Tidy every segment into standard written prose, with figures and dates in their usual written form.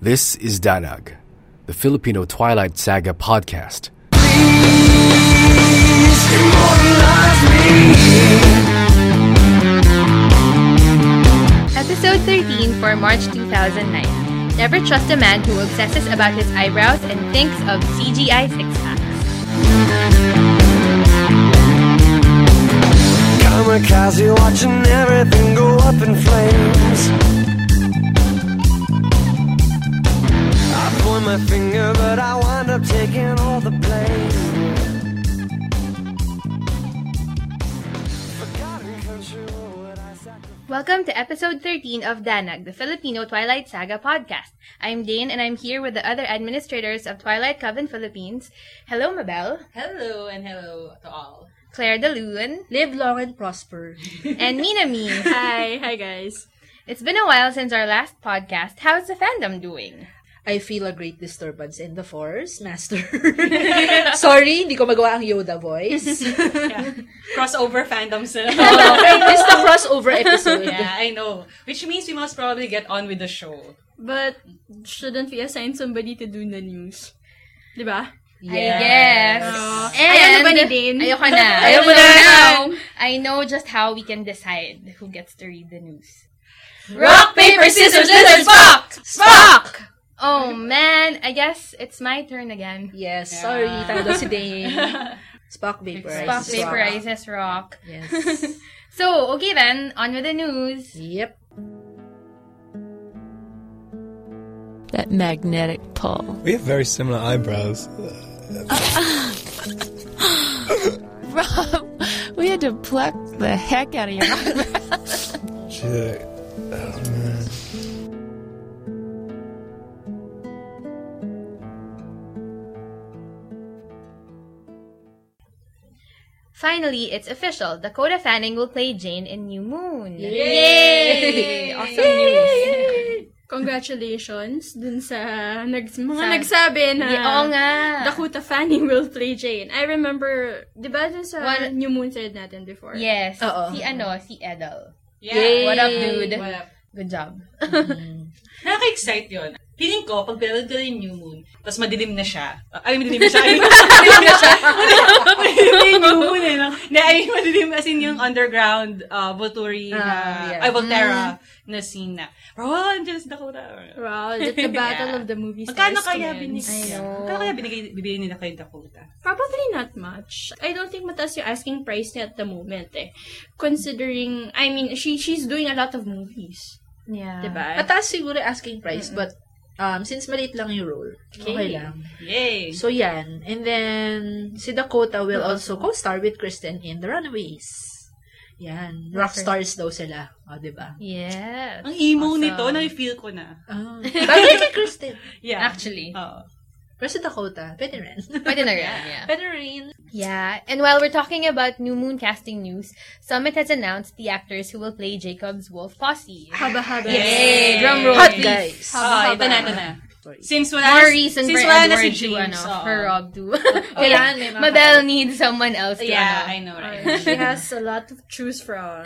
This is Danag, the Filipino Twilight Saga podcast. Episode 13 for March 2009. Never trust a man who obsesses about his eyebrows and thinks of CGI six-packs. Kamikaze watching everything go up in flames. I point my finger, but I wind up taking all the blame. Welcome to episode 13 of Danag, the Filipino Twilight Saga podcast. I'm Dane and I'm here with the other administrators of Twilight Coven Philippines. Hello, Mabel. Hello and hello to all. Claire DeLuan. Live long and prosper. And Minami. Hi guys. It's been a while since our last podcast. How's the fandom doing? I feel a great disturbance in the force, Master. Sorry, hindi ko magawa ang Yoda voice. Yeah. Crossover fandoms. It's the crossover episode. Yeah, I know. Which means we must probably get on with the show. But shouldn't we assign somebody to do the news? Diba? I guess. And ayaw na ba ni Dane? Ayoko na. Ayaw mo na. Now, I know just how we can decide who gets to read the news. Rock, paper, scissors, lizard, Spock! Spock! Oh man, I guess it's my turn again. Yes, sorry. Talo si Dane. Spock vaporizes Spock vaporizes rock. Yes. So, okay then, on with the news. Yep. That magnetic pull. We have very similar eyebrows. Rob, we had to pluck the heck out of your eyebrows. Shit. Oh, man. Finally, it's official. Dakota Fanning will play Jane in New Moon. Yay! Awesome news. Congratulations dun sa nagsabi na Oo nga. Dakota Fanning will play Jane. I remember, di ba dun sa One- New Moon thread natin before? Yes. Oo. Si Edel. Yeah. What up, dude? What up? Good job. Nakaka-excite yun. Feeling ko, pag pinanood ko yung New Moon, tapos madilim na siya. Madilim na siya. Madilim na siya. Madilim na yung New Moon eh. No? Madilim as in yung underground Volturi na, Volterra na scene na. Bro, andyan si Dakota. Wow, that's the battle of the movie stars. Magkano kaya commence. Magkano kaya bibigyan nila kay Dakota? Probably not much. I don't think mataas yung asking price niya at the moment eh. Considering, I mean, she's doing a lot of movies. Yeah. Diba? Mataas siguro asking price, but since maliit lang yung role, okay lang. Yay! So, yan. And then, si Dakota will also co-star with Kristen in The Runaways. Yan. Rock stars daw sila. O, diba? Yes. Ang emo Awesome. nito, na-feel ko na. Bagay kay Kristen. Yeah. Actually. Oo. Pero si Dakota, pwede rin. Pwede na rin, yeah. Pwede rin. Yeah, and while we're talking about New Moon casting news, Summit has announced the actors who will play Jacob's wolf posse. Haba-haba. Yay! Drum roll, Hot please. guys. Ito na. Sorry. Since wala More na, reason since for wala na Edward si to, James. for Rob to. Kailangan may mga Mabel needs someone else to, Yeah, I know, right? She has a lot to choose from.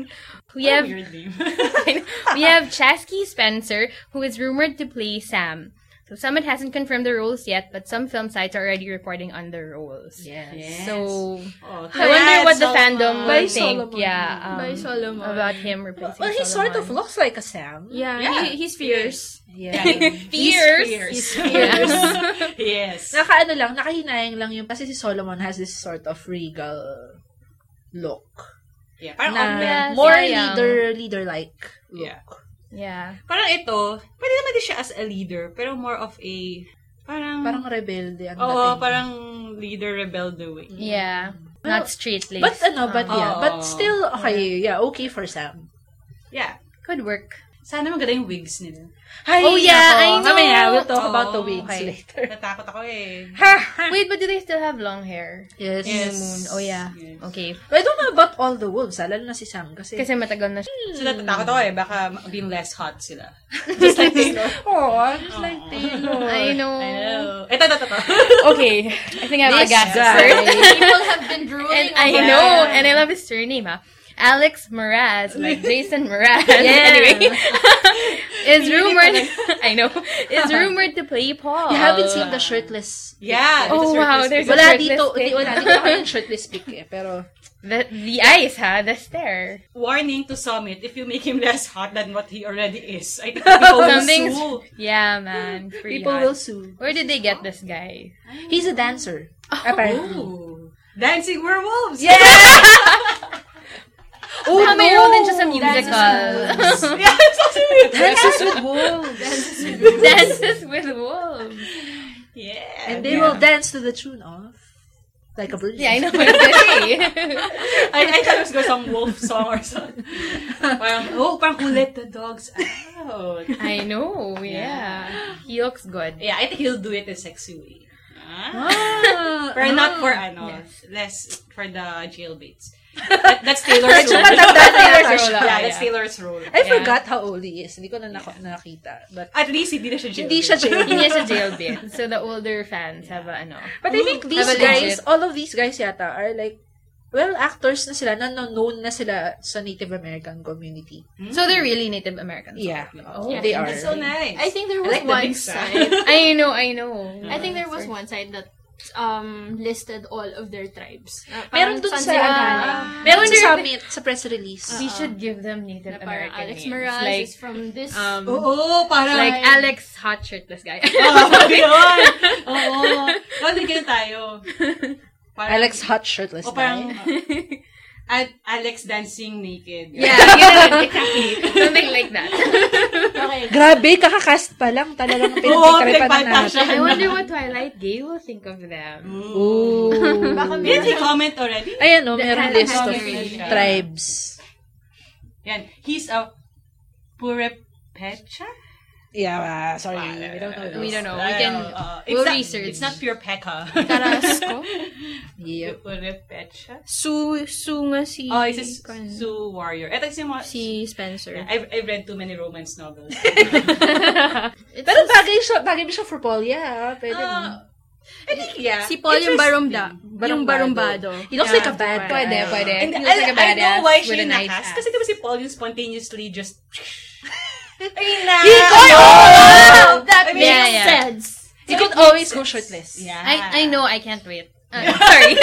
We have, Weird name. we have Chasky Spencer, who is rumored to play Sam. So Summit hasn't confirmed the roles yet, but some film sites are already reporting on the roles. Yes. So, Oh, I wonder what the Solomon. fandom By will think. Solomon. Yeah, By Solomon. about him replacing Well, he sort of Solomon. looks like a Sam. Yeah, Yeah. he's fierce. Yeah. Fierce. He's He's fierce. Yes. Nakaano lang, nakahinayang lang yung, kasi si Solomon has this sort of regal look. Yeah. Parang, Na Yes, more yeah. leader-like look. Yeah. Yeah. parang ito, pwede naman din siya as a leader, pero more of a, parang rebelde ang oo, dating. parang leader rebel doing. Yeah. Not straight laced. But yeah, but still, okay, yeah, okay for Sam. Yeah. Could work. Sana maganda yung wigs nila. Ay, Oh, yeah, I know. Mamaya, we'll talk about the Oo, wigs okay. later. Natakot ako eh. Wait, but do they still have long hair? Yes. Yes. New Moon. Oh, yeah. Yes. Okay. But I don't know about all the wolves, lalo na si Sam. Kasi Matagal na siya. So, natatakot ako eh. Baka maging less hot sila. Just like Taylor. just like Taylor. I know. I know. Ito. Okay. I think I have a This gas guy. first. People have been drooling And I know. And I love his surname, ha. Alex Mraz, like Jason Mraz. Yeah. Anyway, is rumored. I know. Is rumored to play Paul. You haven't seen the shirtless. Yeah. Oh, the wow, shirtless there's pic. a Wala shirtless dito, pic. wala dito ako yung shirtless pic eh. Pero, The eyes, the stare. Warning to Summit, if you make him less hot than what he already is, I think people will Something's sue. yeah, man. Pretty people hot. will sue. Where did they get this guy? He's a dancer. Apparently. Ooh. Dancing werewolves! Yeah! Oh, may role din siya sa musical. Yeah, it's actually Dances with wolves. Dances with wolves. Yeah. And they will dance to the tune of Like a Virgin. Yeah, I know what to say. I thought it was going some wolf song or something. Parang who let the dogs out. I know, yeah. He looks good. Yeah, I think he'll do it in sexy way. Ah, Pero not for Yes. less for the jailbaits. That's Taylor's Medyo role. matanda na yata Taylor's siya. role. Yeah, that's Taylor's role. I forgot how old he is. Hindi ko na nakita. But At least hindi na siya jailbait. hindi siya jailbait. He has a jail bit. So the older fans have a ano. But I think these Have a guys, legit- all of these guys yata are like, well, actors na sila, known na sila sa Native American community. So they're really Native Americans. Yeah. Oh, Yeah. They are. That's so nice. I think there I was like the one mix, side. I know. I think there was one side that listed all of their tribes. Meron dun Saan sa, sila galing. meron wonder sa if- summit, sa press release. We should give them Native Na parang American Alex names. Mraz Like, is from this. Oo, parang... like Alex Hot Shirtless Guy. Oo, yun. Oo. Hindi kayo tayo. Parang, Alex Hot Shirtless O parang... Guy. Alex dancing naked. Yeah, ganun, exactly. Something like that. Okay. Grabe, kakakast pa lang. Talagang Oo, pinagkikaripan na pinagpanta natin. I wonder what Twilight Gay will think of them. Ooh. Baka Did he comment already? Ayan o, meron The list of already. tribes. Yan. He's a Purepecha? Yeah, sorry. We don't know. We don't know. I We can. don't know. We'll not, research. It's not pure Pekka. Carrasco. Yep. Purepecha? Su nga si... Oh, it's a Sioux warrior. Ito si mga... Si Spencer. I've read too many romance novels. Pero bagay siya for Paul. Yeah, pwede mo. I think, yeah. Si Paul yung Interesting. yung barumbado. He looks like a bad guy. Pwede. And He looks like a I know badass why with siya a nice nakas. ass. Kasi diba si Paul yung spontaneously just... Ay That I mean, makes yeah. sense. He could always go shirtless. Yeah. I know. I can't wait. Sorry.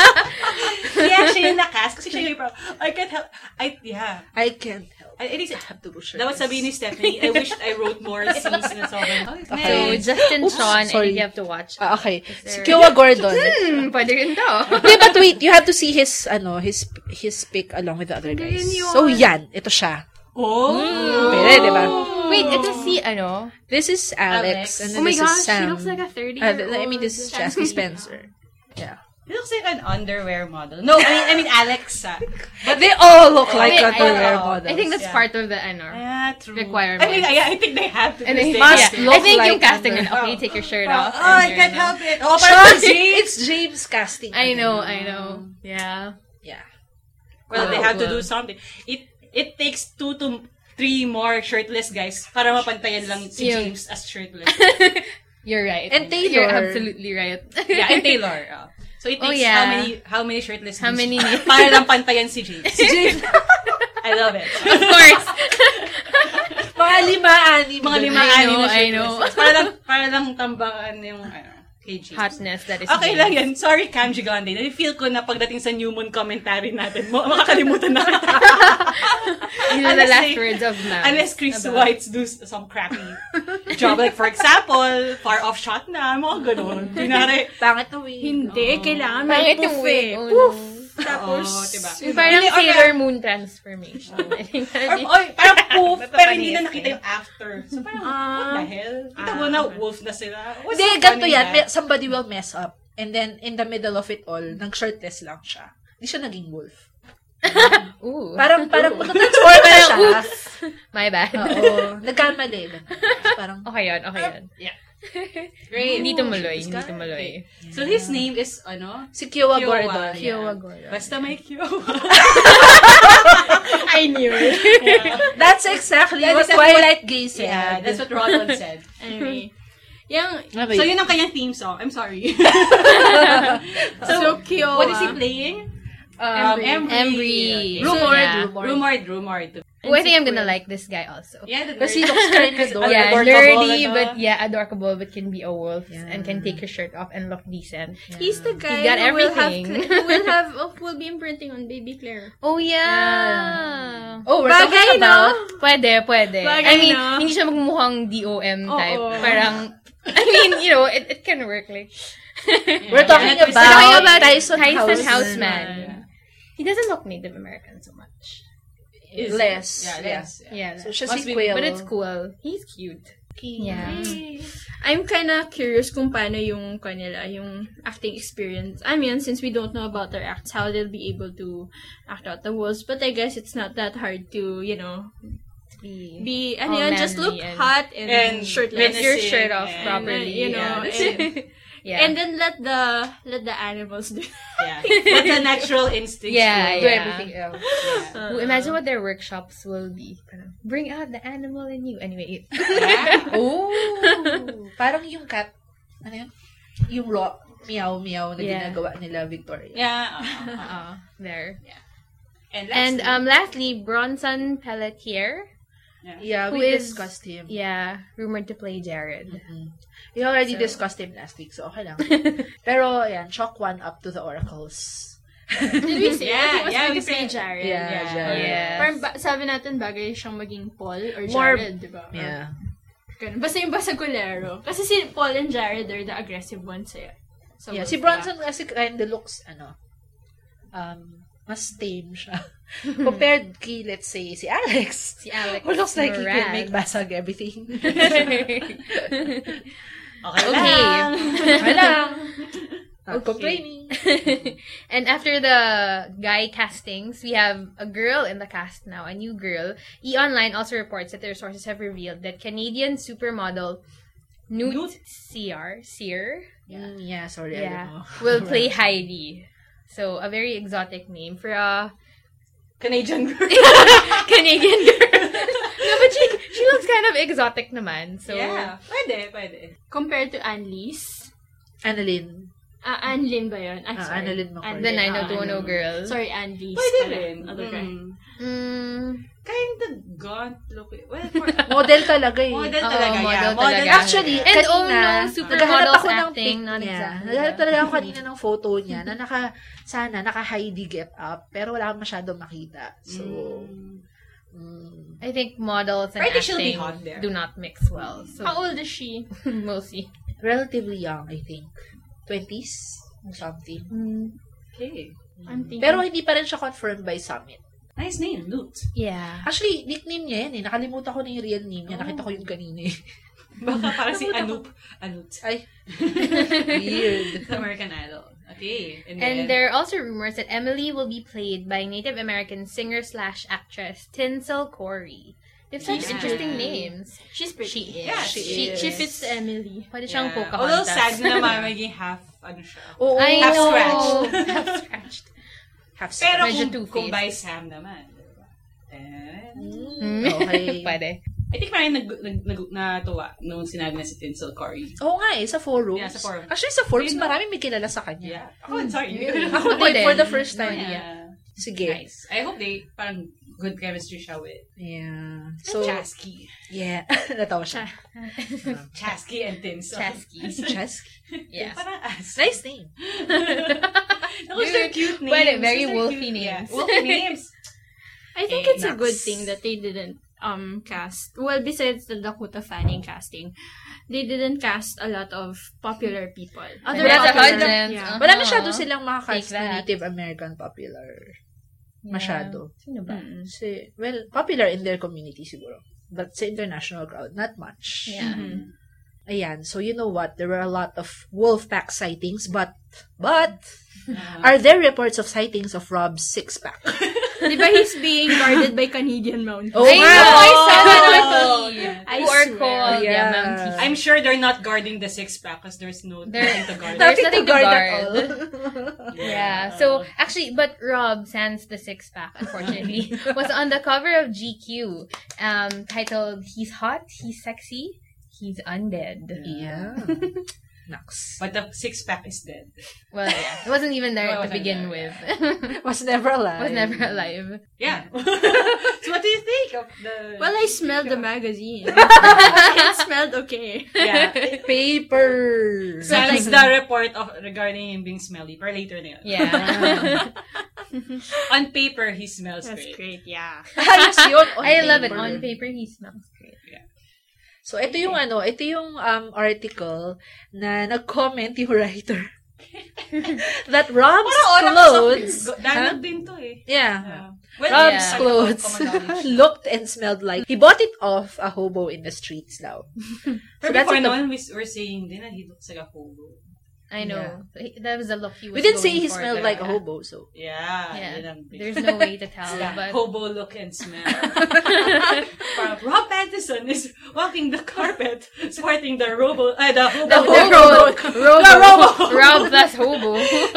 Kaya siya yung nakas kasi siya yung parang, I can't help. Yeah. I can't help. I think I have to go shirtless. dapat sabihin ni Stephanie, I wished I wrote more scenes na sobrang, So, nice. Justin Oops, Sean, sorry. and you have to watch. Okay. Si Kiowa Gordon. Pwede rin to. Okay, but wait, you have to see his pic along with the other guys. So, yan. Ito siya. Oh! Pwede, di ba? Wait, ito si, ano? This is Alex. And then Oh my this gosh, is Sam. she looks like a 30-year-old. I mean, this is Chasky Spencer. Yeah. He looks like an underwear model. No, I mean Alexa. But they all look like Wait, underwear I- models. I think that's Yeah. part of the, ano. Yeah, true. Requirements. I mean, I think they have to. And then, do must yeah. look I think like yung casting under- yun, okay, take your shirt Oh, off. I and can't you're, help it. Oh, parang It's James casting. I know. Yeah. Yeah. Well, they Oh, have to well. do something. It takes 2 to 3 more shirtless guys para mapantayan lang si Yung- James as shirtless. You're right. And Taylor. You're absolutely right. Yeah, and Taylor. So it takes yeah. how many shirtless How dudes many para lang pantayan si James. I love it. Of course. Mga 5-6. Mga 5-6 na I know. shirtless. Para lang tambakan yung kay James. Hotness that is Okay lang yan. Sorry, Cam Gigande. I-feel ko na pagdating sa New Moon commentary natin, makakalimutan na kita. These are the last words of Ma'am. Unless Chris Whites do some crappy job. Like, for example, far off shot na, mga ganun. Kunwari, Pangit na wig. Hindi, kailangan Pangit may yung puff wig. eh. Oh, Poof! no. Tapos, diba? Yung parang Hindi, Sailor Moon transformation. I think parang poof, That's pero the hindi na funniest nakita thing. yung after. So parang, what the hell? Kita mo na, wolf na sila. What's Hindi, so ganito funny yan. that? Somebody will mess up. And then, in the middle of it all, nag-shirtless lang siya. Hindi siya naging wolf. Ooh. Parang transform na siya. My bad. Oo. Nagkamali. Parang, Okay yun. Yeah. Great. Hindi tumuloy. So his name is, si Kiowa Kiowa. Gordon. Kiowa Gordon. Basta may Kiowa. I knew it. That's exactly That's what exactly Twilight Gay said. Yeah, that's what Ronald said. anyway. Yung, So yun ang kanyang theme song. I'm sorry. so cute. What is he playing? Embry. Rumored. Oh, I think I'm gonna like this guy also. Yeah, the Kasi he looks kind of adorable. Yeah, adorable, nerdy, ano? but adorable, but can be a wolf and can Yeah. take his shirt off and look decent. He's the guy He's got who everything. will be imprinting on Baby Claire. Oh, yeah. Oh, we're Bagay, talking about... Pwede. Bagay, I mean, no? hindi siya magmukhang DOM type. Oo. Parang, I mean, you know, it can work like... We're talking Yeah, about, Tyson Houseman. Houseman. He doesn't look Native American so much. Less. Yeah, less. Yeah. So, siya Must si be- Quill. But it's cool. He's cute. Yeah. I'm kinda curious kung paano yung kanila, yung acting experience. I mean, since we don't know about their acts, how they'll be able to act out the wolves. But I guess it's not that hard to, be all just look manly and- hot and shirtless. Get your shirt off and, properly. And then let the animals do. Yeah. Let the natural instincts Yeah, Do yeah. everything else. Ooh, imagine what their workshops will be. Parang, bring out the animal in you. Anyway. Oh! Parang yung cat, ano yun? Yung meow na ginagawa nila Victoria. Yeah. There. And And lastly, Bronson Pelletier. Yeah, Who we is- discussed him. Yeah, rumored to play Jared. We already discussed him last week, so okay lang. Pero, yan, chalk one up to the oracles. Did we say Yeah, he was yeah, going we to play said- Jared? Yeah, Jared. Yes. Parang sabi natin bagay siyang maging Paul or More- Jared, di ba? Yeah. Ganun. Basta yung basagulero. Kasi si Paul and Jared are the aggressive ones eh. So, Yeah, si Bronson kasi kinda looks, mas tame siya. Compared kay, let's say, si Alex. Si Alex Who looks like he can Moran. make basag everything. Okay. Okay lang. Not Okay. complaining. And after the guy castings, we have a girl in the cast now, a new girl. E-Online also reports that their sources have revealed that Canadian supermodel Newt Sear Yeah, sorry, I don't know. will play Heidi. So, a very exotic name for a Canadian girl. Canadian girl. No, but she looks kind of exotic naman. So, Yeah. Pwede. compared to Annalise. Annalyn. Annalyn ba yun? Sorry. Annalyn McCord. the 90210 girl. Sorry, Annalise. Pwede pala. rin. Other guy. Kinda gaunt look. Well, for... Model talaga eh. Model talaga, model yeah. talaga. Actually, And kanina, no, naghahanap ako ng acting, pic not niya. exactly. Naghahanap talaga ako kanina ng photo niya na naka Heidi get up, pero wala akong masyado makita. So, I think models and I think she'll be acting hot there. do not mix well. So, How old is she? mostly. relatively young, I think. 20s or something. Okay. I'm thinking. Pero hindi pa rin siya confirmed by Summit. Nice name, Newt. Yeah. Actually, nickname niya yan eh. Nakalimutan ko na yung real name niya. Nakita ko yung kanina eh. Baka parang si Anoop. Ay, weird. American Idol. Okay. And there are also rumors that Emily will be played by Native American singer/actress Tinsel Corey. They have such Yeah. interesting names. She's pretty. She is. Yeah, She fits Emily. Pwede siyang Although Pocahontas. sad naman, magiging half, siya. Oo, I Half know. scratched. Half scratched. half Pero Medyo kung two-faced. by Sam naman. Diba? Okay. Pwede. I think maraming natuwa nung sinabi na si Tinsel Corey. Oo nga eh, sa forums. Yeah, sa forums. Actually, sa forums, You know- marami may kilala sa kanya. Yeah. Ako, sorry. Ako Ako din, din. for the first time. Yeah. Sige. Nice. I hope they, parang, good chemistry siya with Yeah. So, Chasky. yeah. Natawa siya. Chasky and Tinsel. Chasky. Chesky. Yes. Parang as. Nice name. Those are cute names. Pwede, very Those are wolfy cute. names. Yeah. Wolfy names. I think it's a good thing that they didn't cast. Well, besides the Dakota Fanning casting, they didn't cast a lot of popular people. Other That's a popular- hundred. Yeah. Wala masyado silang Take makakast na that. Native American popular. Masyado. Sino ba? Well, popular in their community siguro. But sa international crowd, not much. Yeah. Ayan. So, you know what? There were a lot of Wolfpack sightings, but, are there reports of sightings of Rob's six-pack? Di ba he's being guarded by Canadian Mounties? Oh, I know, I saw that on TV. I Who are swear. called Yeah. Mounties. I'm sure they're not guarding the six-pack because there's nothing to guard. There's Nothing nothing to guard at guard. all. Yeah. So, actually, but Rob, sans the six-pack, unfortunately, was on the cover of GQ, titled, "He's hot, he's sexy, he's undead." Yeah. Naks. But the six-pack is dead. Well, yeah. It wasn't even there Well, to begin with. Was never alive. Was never alive. Yeah. So what do you think of the... Well, I smelled the magazine. It smelled okay. yeah. Paper. So it's the report regarding him being smelly. Pero later na yun. Yeah. On paper, he smells That's great. great, yeah. Ayos yun. I love it. On paper, he smells great. So, ito yung article na nag-comment yung writer. That Rob's clothes... Dialogue din to eh. Yeah. Well, Rob's yeah. clothes looked and smelled like he bought it off a hobo in the streets daw. Pero before noon, we're saying din na he looks like a hobo. I know. That was the look he was We didn't say going he for, smelled but- like a hobo, so. Yeah. Yeah. Yun ang big- There's no way to tell, Yeah, but... hobo look and smell. Rob Pattinson is walking the carpet, sporting the hobo. The hobo. Rob plus hobo.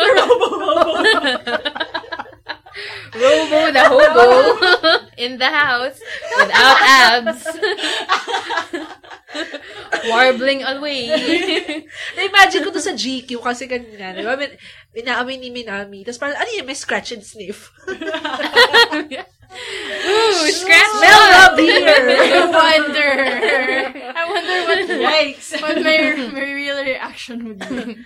Robo the hobo in the house without abs. Warbling away. Na-imagine ko to sa GQ kasi kanina, di ba? Inaamin ni Minami. Tapos parang, ano yun? May scratch and sniff. Ooh, scratch Smell Rob here! I wonder what Yikes! what my real reaction would be.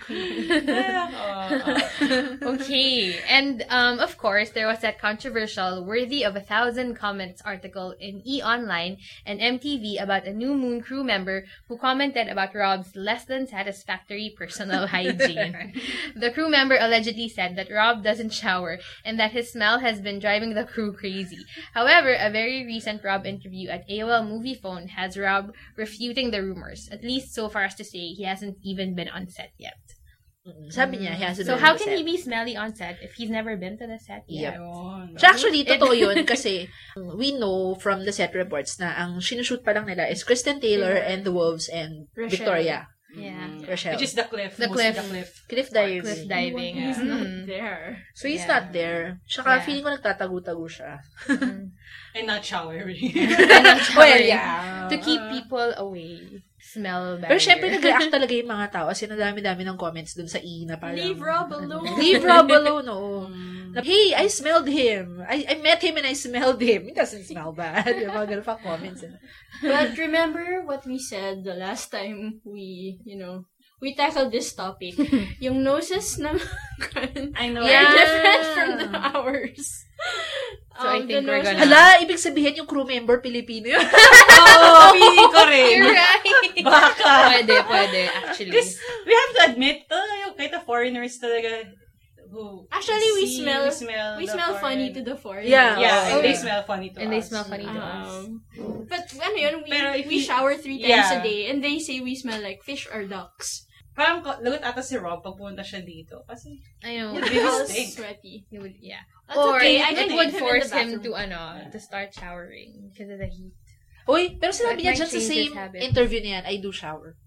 Okay, and of course, there was that controversial "worthy of 1,000 comments" article in E! Online and MTV about a New Moon crew member who commented about Rob's less than satisfactory personal hygiene. The crew member allegedly said that Rob doesn't shower and that his smell has been driving the crew crazy. However, a very recent Rob interview at AOL Movie Phone has Rob refuting the rumors, at least so far as to say he hasn't even been on set yet. Sabi niya, he hasn't So been how on the can he set. be smelly on set if he's never been to the set yet? So actually, totoo yun kasi we know from the set reports na ang sinushoot pa lang nila is Kristen Taylor and the Wolves and Rochelle. Victoria. Yeah. Rochelle. Which is the cliff. The mostly cliff. Cliff diving. Cliff diving. He's Mm. not there. So he's Yeah. not there. Tsaka Yeah. feeling ko nagtatago-tago siya. And not showering. And I'm Well, showering. yeah. To keep people away. Smell better. Pero syempre, nag-react talaga yung mga tao kasi nadami-dami ng comments dun sa E na parang... Leave Rob alone. Leave Rob alone, oo. Na, hey, I smelled him. I met him and I smelled him. It doesn't smell bad. Yung mga ganun pa comments. But remember what we said the last time we tackled this topic. Yung noses ng I know. are different from ours. So I think we're gonna... Hala, ibig sabihin yung crew member Pilipino yun. Oo, feeling ko rin. You're right. Baka. Pwede, actually. Because we have to admit, yung kahit the foreigners talaga who Actually, we smell the funny to foreign- the foreign. Yeah. Yeah, and they Okay. smell funny to And us. they smell funny to us. But ano yun, Pero if we you- shower 3 times Yeah. a day and they say we smell like fish or ducks. Parang lagot ata si Rob pag pumunta siya dito. Kasi, I know. You'd We're all stink. sweaty. He would, yeah. That's Or okay. I it can would leave him in force the him bathroom. to start showering because of the heat. Uy, pero sinabi That niya might dyan sa change his same habit. interview niya, I do shower.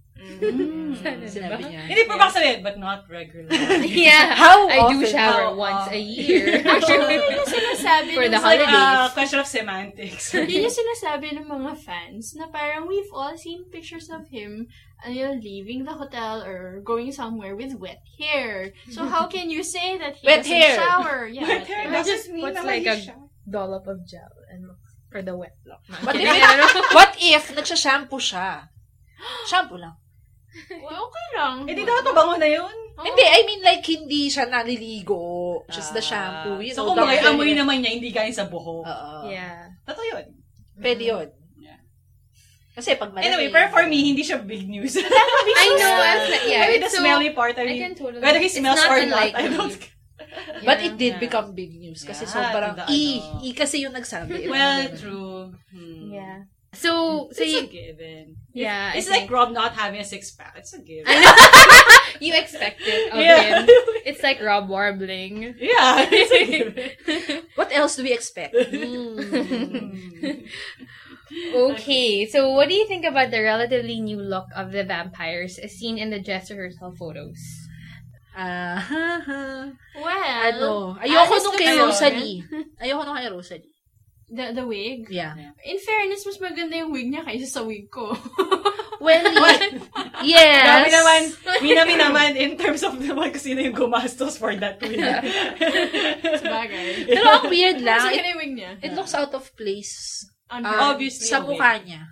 Sinabi niya. hindi pa baka sabihin, but not regularly. Yeah. How I do often? shower How once a often? year. Actually, yun yung sinasabi For ng the It's like holidays. a question of semantics. Yun yung sinasabi ng mga fans na parang we've all seen pictures of him leaving the hotel or going somewhere with wet hair. So how can you say that he Wet doesn't hair. shower? Yeah, Wet hair Or doesn't just mean puts na like a mali siya. dollop of gel and for the wet look. What if, what if nagsha-shampoo siya? Shampoo lang. Well, okay lang. Hindi daw ito bango na yun. Hindi, I mean like hindi siya naliligo. Just the shampoo. You So know, kung mga doctor- amoy naman niya, hindi galing sa buhok. Oo. Yeah. Totoo yun. Pwede yun. Yeah. Kasi pag malamig. Anyway, pero for me, hindi siya big news. I know. Yeah. Maybe the it's so- smelly part, I I mean, can totally. whether he it's smells not or not, I unlikely. don't... But Yeah. it did Yeah. become big news kasi Yeah, sobrang the kasi yung nagsabi. Well, true. Yeah. So It's a you, given. yeah. It's I like Rob not having a six-pack. It's a given. I know. You expect it of Yeah. him. It's like Rob warbling. Yeah, it's a given. What else do we expect? Okay, so what do you think about the relatively new look of the vampires as seen in the dress rehearsal photos? Well, Ayoko Alice nung looks kay so Rosalie. Ayoko nung kay Rosalie. The wig? Yeah. In fairness, mas maganda yung wig niya kaysa sa wig ko. Well, yes. Grabe naman. Minami naman in terms of naman kung sino yung gumastos for that wig. Sabagay. Pero ang weird lang, Kasi yung wig niya. it looks out of place. Obviously, sa a wig. mukha niya.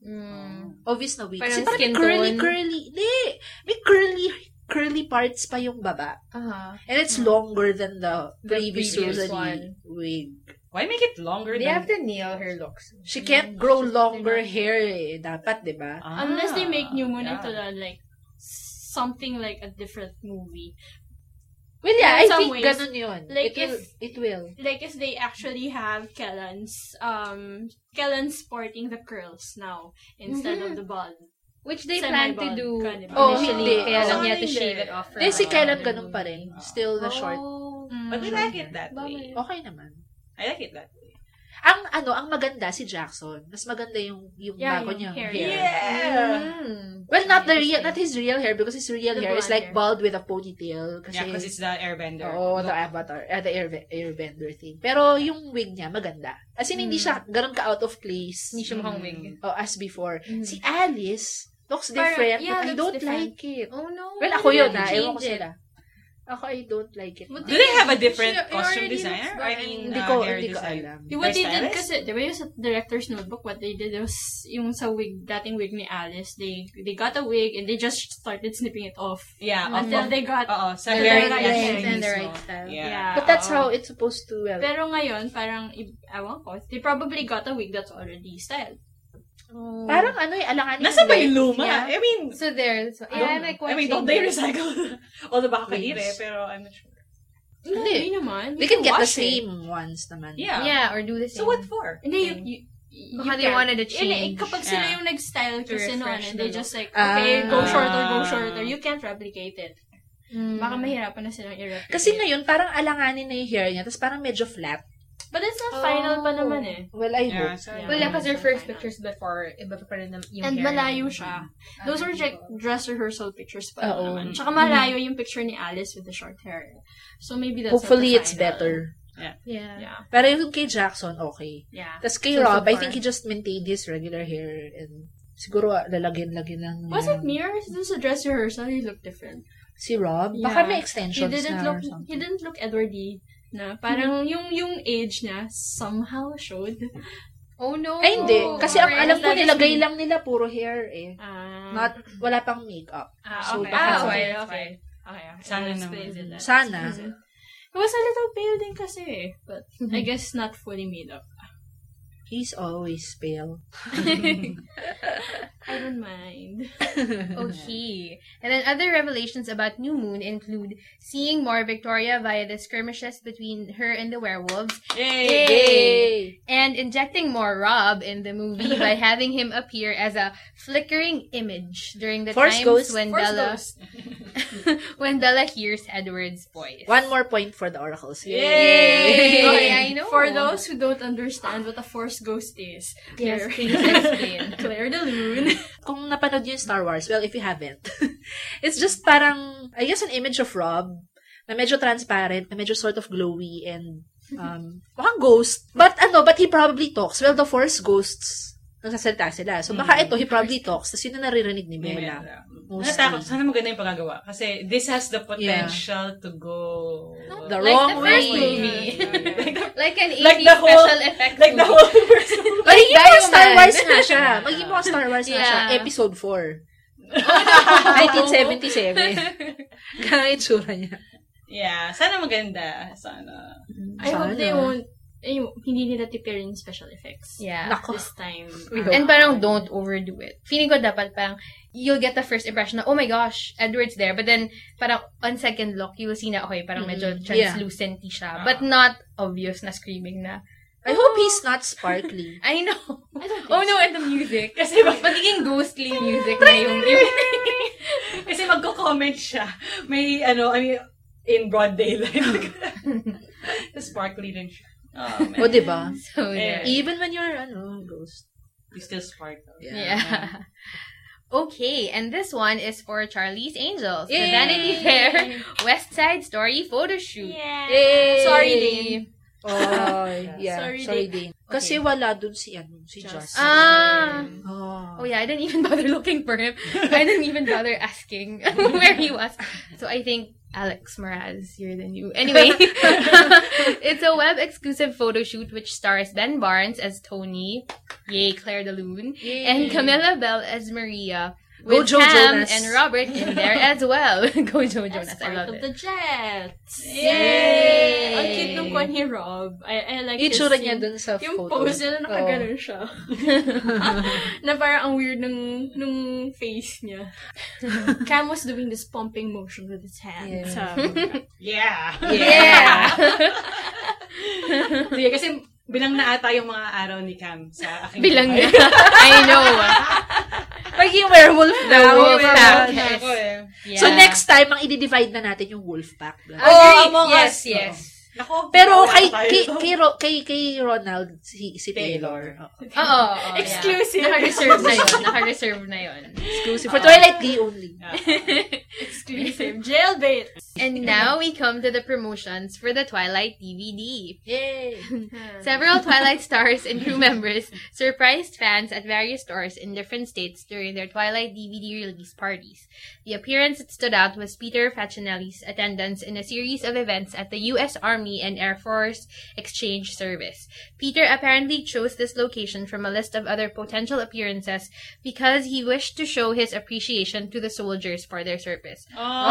Obvious na wig. Kasi Parang skin parang tone. curly. Hindi. May curly parts pa yung baba. And it's longer than the previous previous Rosalie wig. Why make it longer They than... have to nail her looks. She can't grow longer hair eh. Dapat, di ba? Unless they make New Moon into like something like a different movie. Well, yeah, In I some think ways, ganun yun. like It will. Like if they actually have Kellen's sporting the curls now instead of the bald. Which they plan to Semi-bald, do kind of. initially. hindi. Kaya lang Oh, niya to hindi. shave it off for Then si like, Kellen another ganun pa movie. rin. Still the short. But we like it that way. Okay naman. I like it that way. Ang maganda si Jackson. Mas maganda yung Yeah, bago yung niyang hair. hair. Yeah! Well, not his real hair because his real The hair is blonde like hair. bald with a ponytail. Yeah, because it's the airbender. Oo, the avatar. The airbender thing. Pero yung wig niya, maganda. As in, hindi siya ganun ka out of place. Hindi siya mukhang wig. As before. Si Alice, looks Parang, different, yeah, but I looks don't different. like it. Oh no. Well, ako yun, They Ewan ko change it. sila. Ako, I don't like it. What Do they have a different It costume already designer? looks I bad. mean, Hindi hair ko designer? alam. What they did Hairstylist? kasi, di ba yung sa director's notebook, what they did was, yung sa dating wig ni Alice, they got a wig and they just started snipping it off. Yeah. Until they got sa The hair right niya length and the mismo. right style. Yeah. But that's how it's supposed to, well. Pero ngayon, parang, ewan ko, they probably got a wig that's already styled. Parang alanganin. Nasa ba yung length luma? niya. I mean, So there. So, yeah, I'm like I mean, watching don't they this. recycle? Although baka Wigs. kaire, pero I'm not sure. Hindi. Hindi naman. They can get the wash it. same ones naman. Yeah. Yeah, or do the same. So what for? Hindi, you Baka they can't. wanted to Hindi, change. kapag sila Yeah. yung nag-style To kasi noon, refresh and the they look. just like, okay, go shorter, go Ah. shorter. You can't replicate it. Baka mahirapan na silang i-replicate. Kasi ngayon, parang alanganin na yung hair niya, tapos parang medyo flat. But it's not final pa naman eh. Well, I Yeah, hope. so, Well, yeah, because their first pictures before, iba pa rin yung And hair. malayo siya. Those were like dress rehearsal pictures pa Oo. naman. Tsaka malayo yung picture ni Alice with the short hair. So maybe that's Hopefully, not the it's final. better. Yeah. Yeah. Pero yung kay Jackson, okay. Yeah. Tapos kay So Rob, I far. think he just maintained his regular hair and siguro lalagyan-lagyan lang. Was it mirrors? Dun sa dress rehearsal, he looked different. Si Rob? Yeah. Baka may He extensions didn't na look or something. he didn't look Edwardy na parang yung age niya somehow showed. Oh no. Ay, hindi. Kasi ang Right. alam ko, That is nilagay me. lang nila puro hair eh. Wala pang makeup. So, okay. baka- Okay. that's Okay. fine. Okay. Sana That naman. explains it then. Sana. It was a little pale din kasi eh. But I guess not fully made up. He's always pale. I don't mind. Okay. And then other revelations about New Moon include seeing more Victoria via the skirmishes between her and the werewolves, Yay! Yay! and injecting more Rob in the movie by having him appear as a flickering image during the Force times ghost. when Force Bella ghost. when Bella hears Edward's voice. One more point for the oracles. Yay! Okay, I know. For those who don't understand what a force ghost is, Yes, Claire, please explain. Claire de Lune. Kung napanood yung Star Wars, well, if you haven't, it's just parang, I guess, an image of Rob na medyo transparent, na medyo sort of glowy and mukhang ghost. But he probably talks. Well, the Force ghosts, nagsasalita sila. So, baka ito, he probably talks. Tapos yun na naririnig ni Bella. Mostly. Natakot. Sana maganda yung pagagawa. Kasi this has the potential to go... The Like wrong the first way. movie. Like an 80s Like the whole- special effects Like the movie. whole first movie. Magiging mga Bioman. Star Wars nga siya. Magiging mga Star Wars nga siya. Yeah. Episode 4. 1977. Ganang itsura niya. Yeah. Sana maganda. Sana. I hope Sana. they won't, hindi nila tipirin special effects. Yeah. Nako. This time. And parang don't overdo it. Feeling ko dapat parang you'll get the first impression na, oh my gosh, Edward's there. But then, parang on second look, you will see na, okay, parang medyo translucent siya. But not obvious na screaming na. I hope he's not sparkly. I know. I don't think Oh no, so. and the music. Kasi magiging ghostly music na yung... Kasi magko-comment siya. May, in broad daylight. Sparkly din siya. Oh, man. O, diba? So, Yeah. Even when you're, ghost. You still sparkle. Yeah. Okay, and this one is for Charlie's Angels. The Yay! Vanity Fair West Side Story photo shoot. Yeah. Yay! Sorry, Dane. Oh, yeah. Sorry, Sorry, Dane. Kasi wala dun si Justin. Oh yeah, I didn't even bother looking for him. I didn't even bother asking where he was. So I think Alex Mraz, you're the new. Anyway, it's a web-exclusive photo shoot which stars Ben Barnes as Tony, yay, Claire de Lune, and Camilla Bell as Maria, with Joe Cam Jonas. and Robert in there as well. Go Joe Jonas, I Part love of it. the Jets. Yay! Ang cute nung kwan ni Rob. I like his Itsura niya yung- dun sa Yung photo. pose niya na nakaganon siya. Na parang ang weird nung face niya. Cam was doing this pumping motion with his hands. Yeah. Yeah! Sige, kasi bilang na ata yung mga araw ni Cam sa aking Bilang buhay. na. I know. Maging werewolf na. Wolf pack. Yes. Yes. Yeah. So next time, ang i-divide na natin yung wolf pack. Agree. Among Yes, us. yes. Nako, Pero wala tayo. kay Ronald, si Taylor. Oo. Exclusive. Yeah. Naka-reserve na yun. Naka-reserve na yun. Exclusive. For Twilight Day only. Exclusive. Jailbait. And now we come to the promotions for the Twilight DVD. Yay! Several Twilight stars and crew members surprised fans at various stores in different states during their Twilight DVD release parties. The appearance that stood out was Peter Facinelli's attendance in a series of events at the U.S. Army and Air Force Exchange Service. Peter apparently chose this location from a list of other potential appearances because he wished to show his appreciation to the soldiers for their service.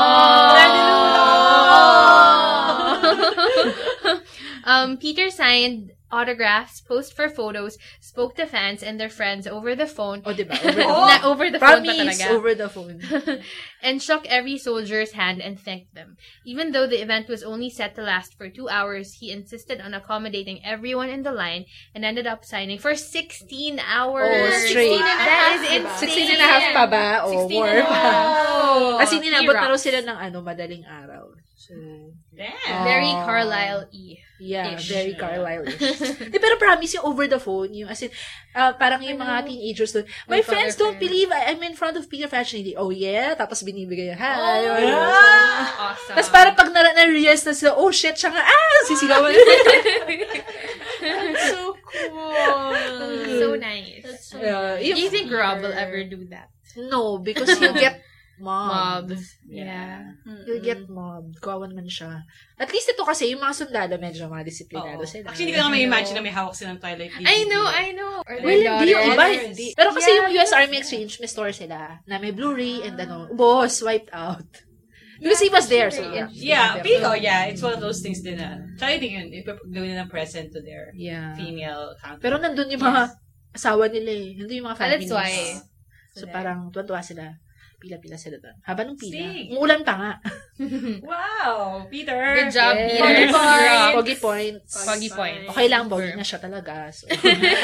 Peter signed autographs, posed for photos, spoke to fans and their friends over the phone. O, diba? Over the phone pa Promise, talaga. over the phone. And shook every soldier's hand and thanked them. Even though the event was only set to last for 2 hours, he insisted on accommodating everyone in the line and ended up signing for 16 hours. Oh, straight. That is insane. 16 and a half pa ba? O, 16 more and a pa. Oh, Kasi ninabot he na raw rocks. sila ng madaling araw. So, Damn. Very Carlisle-y. yeah, Ish. very Carlisle-ish. Pero promise, yung over the phone, yung as in, parang yung mga teenagers doon, my With friends other don't friends. believe I'm in front of Peter Facinelli. Oh yeah? Tapos binibigay yung, hi. Awesome. Tapos parang pag na-realize na sila, oh shit, siya nga, sisigawan. That's so cool. So nice. That's so Yeah, Do you think Rob will ever do that? No, because he'll get mobbed. Mobs. Yeah. He'll get mobbed. Kawan man siya. At least ito kasi, yung mga sundalo, medyo mga disiplinado sila. Actually, hindi ko na ma-imagine na may hawak silang Twilight DVD. I know. Or Well, hindi yung iba, daughters. hindi. Pero kasi Yeah, yung US Army Exchange, may store sila, na may Blu-ray and boss, wiped out. Because he was there, so yeah. Yeah, Pico, yeah. It's one of those things din na. Tsaka yun yun, gawin na ng present to their Yeah. female counterpart. Pero nandun yung mga asawa nila eh. Nandun yung mga families. That's why. So parang tuwa-tuwa sila. Pila-pila sila doon. Haba nung pila. Sing. Umuulan pa nga. Wow! Peter! Good job, Yes. Peter. Foggy points. Foggy points. Okay lang, bawin na siya talaga. So.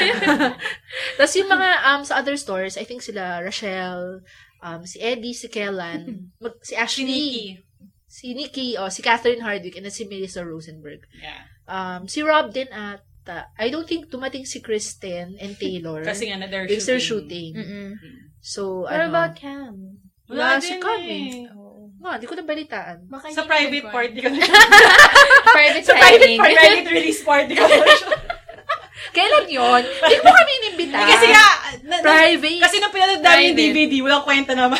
Tapos yung mga sa other stores, I think sila Rachelle, si Eddie, si Kellan, si Ashley, si Nikki, si Catherine Hardwick, and then si Melissa Rosenberg. Yeah. Si Rob din at I don't think dumating si Kristen and Taylor. Kasi nga na they're because they're shooting. Mm-mm. So, What about Cam? Wala Wala si din Cam eh. Di ko nabalitaan. Baka Sa hindi private na party ko na Private Sa private signing. party, private release party ko na Kailan yun? Hindi mo kami inimbita. Kasi nga, Private. kasi nung pinanood namin yung Private. DVD, walang kwenta naman.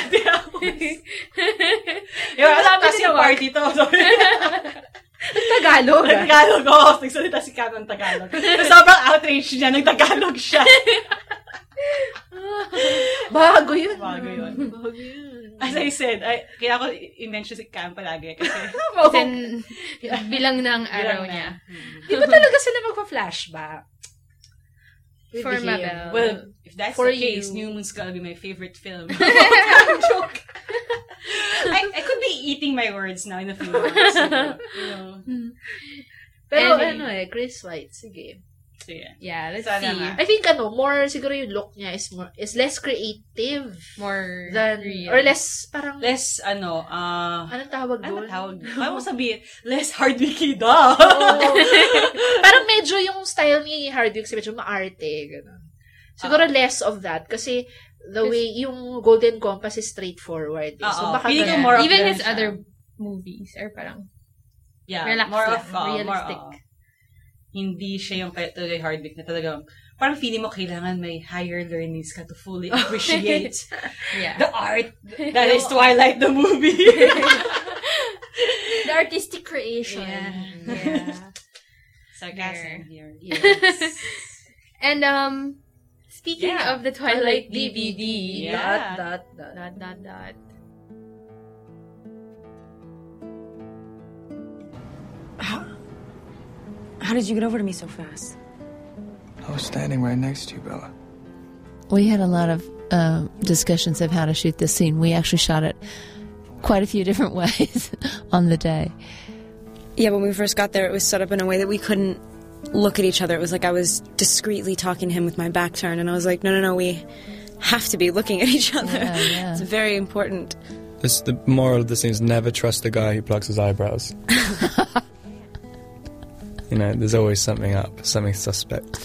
Kasi party to. Tagalog. Nag-Tagalog ako. Nagsalita si Cam ng Tagalog. So, sobrang outrage niya. Nag-Tagalog siya. Bago yun. Bago yun. Bago yun. As I said, kaya ako i-mention si Cam palagi. Kasi, Then, bilang na ang araw Bilang na. niya. Di ba talaga sila magpa-flashback? With For him? Mabel. well, if that's For the case, you. New Moon's gonna be my favorite film. Joke. I could be eating my words now in a few minutes. You know. Pero And- Chris White, sige. So, yeah. Yeah, let's Sana see. nga. I think more siguro yung look niya is less creative More than real. or less parang Less, anong tawag ano doon? tawag? Kaya mo sabihin, less Hardwicky daw. Parang medyo yung style ni Hardwick medyo maarte, gano'n. Siguro less of that kasi the way yung Golden Compass is straightforward. So baka Feeling ko ganun. more of Even them his siya. other movies are parang Yeah, relax more lang, of realistic. hindi siya yung talaga Hardwick na talagang parang feeling mo kailangan may higher learnings ka to fully appreciate the art that is Twilight the movie. The artistic creation. Yeah. Sarcasm here. Yes. And speaking of the Twilight DVD, Yeah. dot. How did you get over to me so fast? I was standing right next to you, Bella. We had a lot of discussions of how to shoot this scene. We actually shot it quite a few different ways on the day. Yeah, when we first got there, it was set up in a way that we couldn't look at each other. It was like I was discreetly talking to him with my back turned, and I was like, no, we have to be looking at each other. Yeah. It's very important. The moral of the scene is never trust the guy who plucks his eyebrows. You know, there's always something up, something suspect.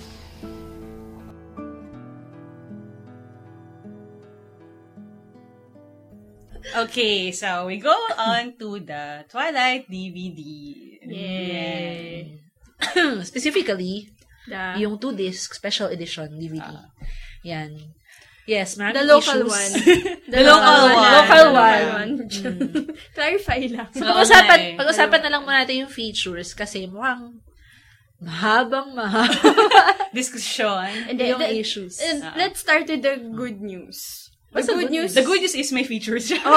Okay, so we go on to the Twilight DVD. Yay. Specifically, The, yung 2-disc special edition DVD. Yan. Yes, maraming the local issues. one. The local one. Local one. Clarify lang. So, pag-usapan na lang muna natin yung features kasi mukhang mahaba. Discussion. And yung issues. Let's start with the good news. What's the good news? The good news is may features siya.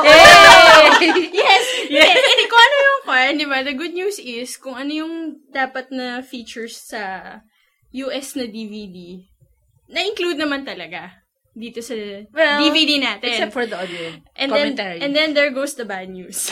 Yes! Hindi ko ano yung kwan, di ba? The good news is, kung ano yung dapat na features sa US na DVD, na-include naman talaga dito sa DVD natin. Except for the audio commentary. And then there goes the bad news.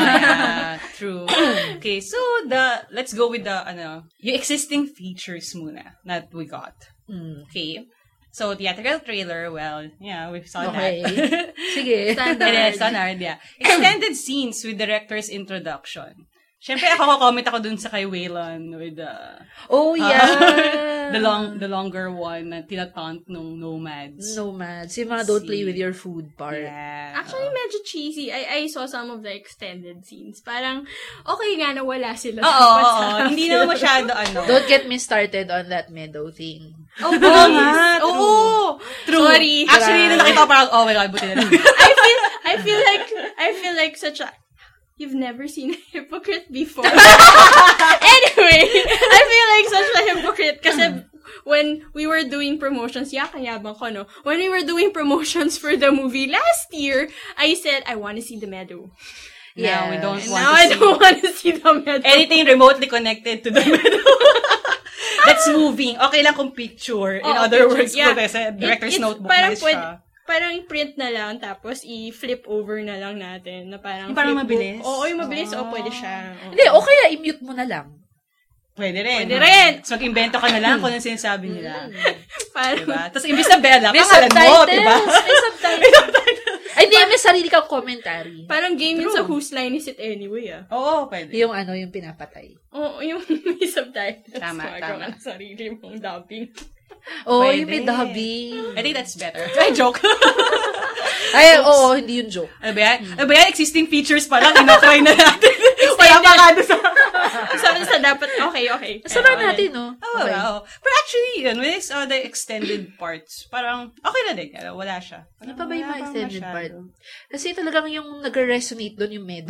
True. Okay, so let's go with the yung existing features muna that we got. Okay. So, theatrical trailer, well, yeah, we saw Okay. that. Sige. Standard, yeah. Extended scenes with director's introduction. Siyempre, ako comment ako dun sa kay Waylon with Oh, yeah. the longer one na tinataunt nung Nomads. Nomads. Yung mga don't play with your food part. Yeah. Actually, medyo cheesy. I saw some of the extended scenes. Parang, okay nga na wala sila. Oo. Hindi na masyado Don't get me started on that meadow thing. Oh, please. Oo. True. Sorry. Actually, nung nakita ko parang, oh my God, buti na lang. I feel like such a... You've never seen a hypocrite before. Anyway, I feel like such a hypocrite kasi when we were doing promotions, yakayabang ko, no? When we were doing promotions for the movie last year, I said, I want to see the meadow. Yeah. Now, we don't want Now to I see don't want to see the meadow. anything remotely connected to the meadow. That's moving. Okay lang kung picture. In other words, kasi director's notebook na siya. Parang print na lang, tapos i-flip over na lang natin. Na parang Yung parang flip mabilis? Oo, yung mabilis. Pwede siya. Hindi, o kaya i-mute mo na lang. Pwede rin. Pwede rin. So, mag-invento ka na lang kung anong sinasabi nila. Parang, Diba? Tapos, imbis na Bella, May pangalan mo, diba? May subtitles. Ay, hindi, may sarili kang commentary. parang game yun sa Whose Line Is It Anyway, Oo, pwede. Yung yung pinapatay. Oo, yung may subtitles. Tama. Gumagawa ng sarili mong dubbing. Oh, Pwede. yung may dubbing. I think that's better. Ay, joke. Ay, oo, hindi yung joke. Ano ba yan? Existing features pa lang, inokray na natin. Wala pa nga doon sa dapat, okay. Sarap natin, no? Oo. Pero actually, yun, when it's the extended parts, parang, okay na din. Wala siya. Ano pa ba yung mga Wala extended masyado. part? Kasi talagang yung nag-resonate doon yung medo.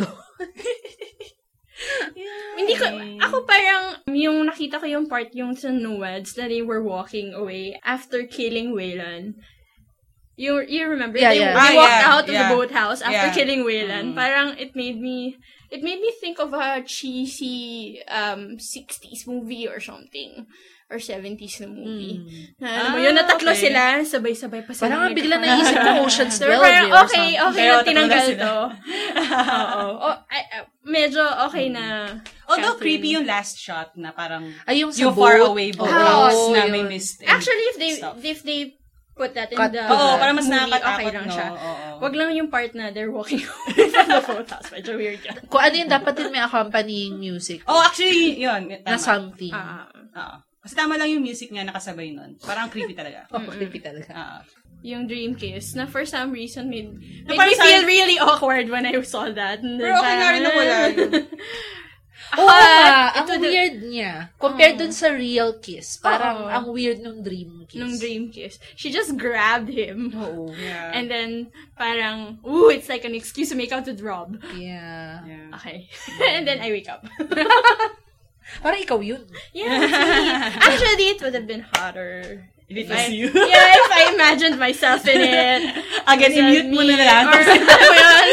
Hindi ko, ako parang, yung nakita ko yung part yung sa Nomads na they were walking away after killing Waylon. You remember? Yeah, they, yeah. they walked out of yeah. the boathouse after Yeah. killing Waylon. Parang it made me think of a cheesy 60s movie or something. Or 70s na movie. Na, alam mo yun, na tatlo okay. sila, sabay-sabay pa sila. Parang bigla naisip ko Ocean's 12 Parang or okay something. na Pero tinanggal tatlo na to. Oo. Medyo okay na. Although Catherine. creepy yung last shot na parang Ay, yung sa yung far boat. away boat Oo, na may yun. mist. Actually, stuff. if they put that in Cut the to that. Para mas movie, nakakatakot, okay lang no? siya. Oo. Wag lang yung part na they're walking away from the photos. Medyo weird yan. Kung ano yun, dapat din may accompanying music. Oh, actually, yun. Tama. Na something. Oo. Kasi tama lang yung music nga nakasabay nun. Parang creepy talaga. Creepy talaga. Yung Dream Kiss, na for some reason made parang me feel really awkward when I saw that. Pero okay nga rin na wala yun. Oo nga, ang Ito weird niya. Compared dun sa real kiss, parang Oo. ang weird nung dream kiss. Nung dream kiss. She just grabbed him. Oo. Yeah. And then, parang, ooh, it's like an excuse to make out with Rob. Yeah. Yeah. Okay. And then I wake up. Parang ikaw yun. Yeah, it's me. Actually, it would have been hotter. If it was you. Yeah, if I imagined myself in it. Again, i-mute mo na lang. Or, ano yun?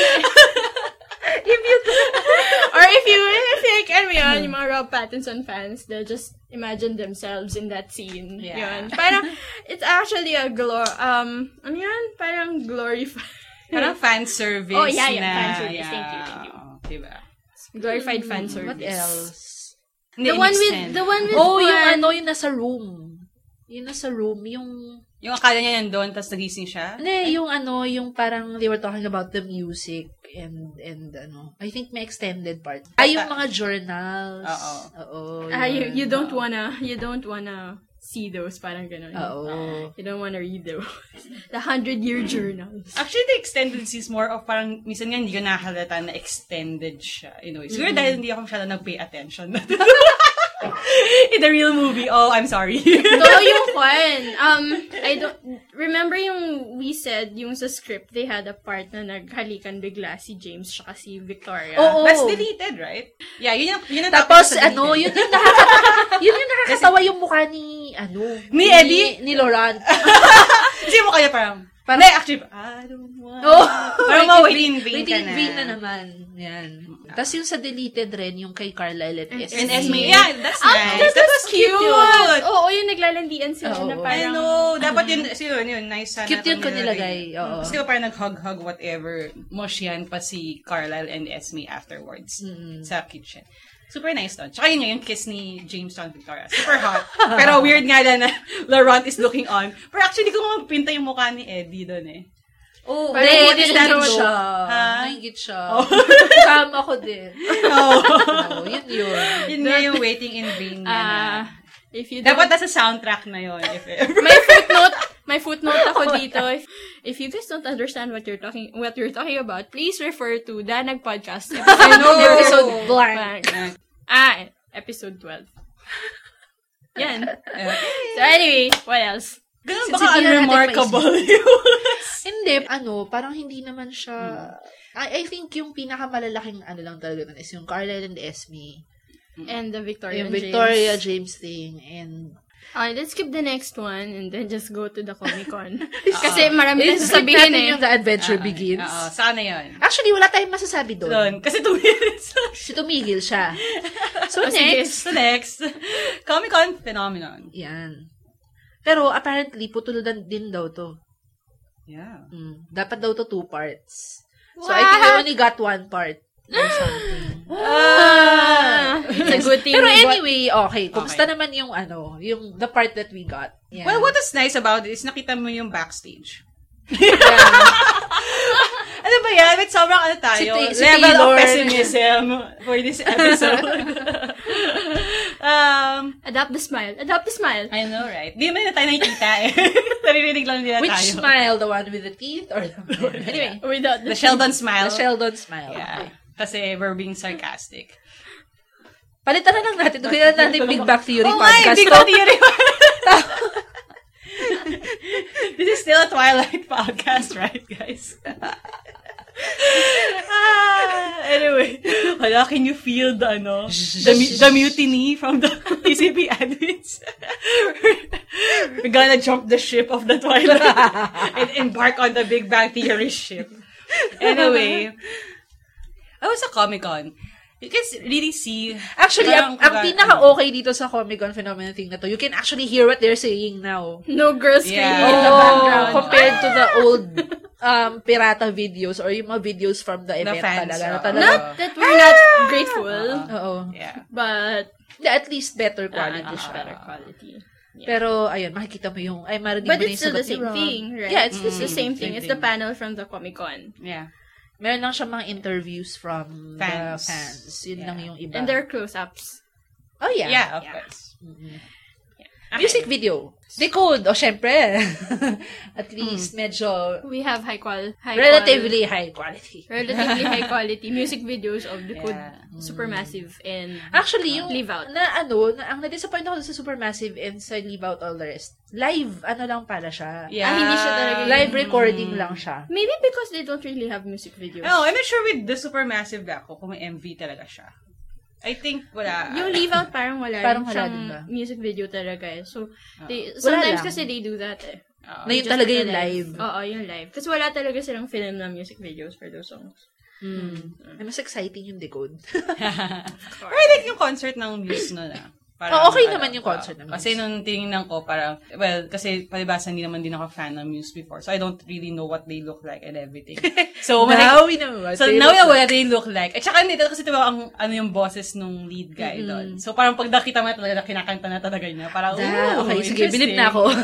I-mute or if like, ano yun, yung mga Rob Pattinson fans, they'll just imagine themselves in that scene. Yeah. Yun. Parang, it's actually a ano yun? Parang glorified. Parang fan service Oh, yeah, na. fan service. Yeah. Thank you. Diba? Glorified fan service. What else? Hindi, The one with Oh, yung Juan. ano, yung nasa room. Yung nasa room, yung... Yung akala niya nandun, tapos nagising siya? Hindi, yung ano, yung parang they were talking about the music and ano, I think may extended part. Yung mga journals. Oo. You don't wanna see those, parang ganun. Oo. You don't wanna read those. The 100-year journals. Actually, the extended is more of parang, minsan nga hindi ko nakahalata na extended siya. Siguro dahil hindi ako masyado nag-pay attention. In the real movie. Oh, I'm sorry. No, yung Juan. I don't... Remember yung we said, yung sa script, they had a part na naghalikan bigla si James tsaka si Victoria. Oo. That's deleted, right? Yeah, yun yung Tapos, topic sa ano, deleted. yun yung nakakatawa yung mukha ni, Ni Eddie? Ni Laurent. Kasi mo kaya parang, hindi, actually, I don't want. Oh, Parang ma-waiting vain ka waiting na. vain na naman. Yan. Tapos yung sa deleted rin, yung kay Carlisle at Esme. And Esme, yeah, that's nice. That was cute. cute. Oo, yung naglalandian sila na Oo. parang... I know. Dapat yun, yun, nice sana. Cute yun kung ko nilagay. Oo. Kasi parang nag-hug-hug whatever. Mosyan pa si Carlisle and Esme afterwards. Sa kitchen. Super nice doon. Tsaka yun yung kiss ni James on Victoria. Super hot. Pero weird nga lang na Laurent is looking on. Pero actually, kung mapinta yung mukha ni Eddie doon eh. Oh, Parang hindi, what is that siya. Ha? Naingit siya. Oh. Kama ko din. Oh. Yun. Yun nga yung waiting in vain niya na. If you don't... Dapat nasa soundtrack na yun. If ever. May footnote ako dito. If you guys don't understand what you're talking about, please refer to Danag Podcast episode blank. Episode 12. Yan. So anyway, what else? Ganun Since baka hindi na natin unremarkable yun. Hindi, parang hindi naman siya... I think yung pinakamalalaking lang talaga nun is yung Carlisle and Esme. And the Victoria Yung and Victoria James. James thing. And... Let's skip the next one and then just go to the Comic-Con. Kasi marami tayong Skip sasabihin natin eh. yung The Adventure Begins. Oo, sana yun. Actually, wala tayong masasabi doon. Doon. Kasi 2 minutes. Si tumigil siya. So, sige. next. So next, Comic-Con phenomenon. Yan. Pero apparently, putol din daw to. Yeah. Dapat daw to 2 parts. So, I think we only got 1 part. Or something. It's a good thing. Pero anyway, okay. Kumusta Okay. naman yung yung the part that we got? Yeah. Well, what is nice about it is nakita mo yung backstage. Ano ba yan? With sobrang tayo. Si Level Taylor. of pessimism for this episode. Adopt the smile. I know, right? Di naman na tayo nakikita eh. Naririnig lang nila Which tayo. smile? The one with the teeth or the... Anyway. Without The Sheldon smile. The Sheldon smile. Yeah. Kasi we're being sarcastic. Palitan na lang natin. Kaya natin Big Bang Theory Oh podcast. my, Big Bang Theory. This is still a Twilight podcast, right, guys? Anyway, hala, can you feel the, the mutiny from the PCP admins? We're gonna jump the ship of the Twilight and embark on the Big Bang Theory ship. Anyway, I was a Comic-Con. You can really see... Actually, ang parang pinaka-okay dito sa Comic-Con phenomenon thing na to, you can actually hear what they're saying now. No girl screaming Yeah. in the background. Compared to the old pirata videos or yung mga videos from the event fans, talaga. oo. Talaga. Not that we're not grateful, Oo. Yeah. but At least better quality siya. better quality. Pero, ayun, makikita mo yung, marinig But mo na it's yung still the sagot ni same Rob. thing, right? Yeah, it's the same thing. same It's the thing. panel from the Comic-Con. Yeah. Meron lang siya mga interviews from the Fans. fans. Yun lang yung iba. And their close-ups. Oh, yeah. Yeah, of course. Music video. Decode. O, syempre. At least, medyo We have relatively high quality. relatively high quality music videos of the Supermassive and Actually, yung Leave Out. ang na-disappoint ako sa Supermassive and sa Leave Out All the Rest, live, lang pala siya. Yeah. hindi siya talaga Live recording lang siya. Maybe because they don't really have music videos. Oh, I'm not sure with the Supermassive Gakko kung may MV talaga siya. I think wala. Yung Leave Out parang wala Parang rin wala siyang din ba? music video talaga eh. So, Wala sometimes lang. kasi they do that eh. Na yun talaga yung live. Oo, yung live. Kasi wala talaga silang film na music videos for those songs. Mas exciting yung Decode. Or I like yung concert ng Muse no na. Okay naman yung concert ng Muse. Kasi nung tinignan ko, parang, well, kasi palibasa hindi naman din ako fan ng Muse before. So I don't really know what they look like and everything. So now we know what they look like. At saka hindi, kasi diba ang yung boses nung lead guy doon. So parang pag nakita mo na talaga, kinakanta na talaga niya. Parang, okay, sige, believe na ako.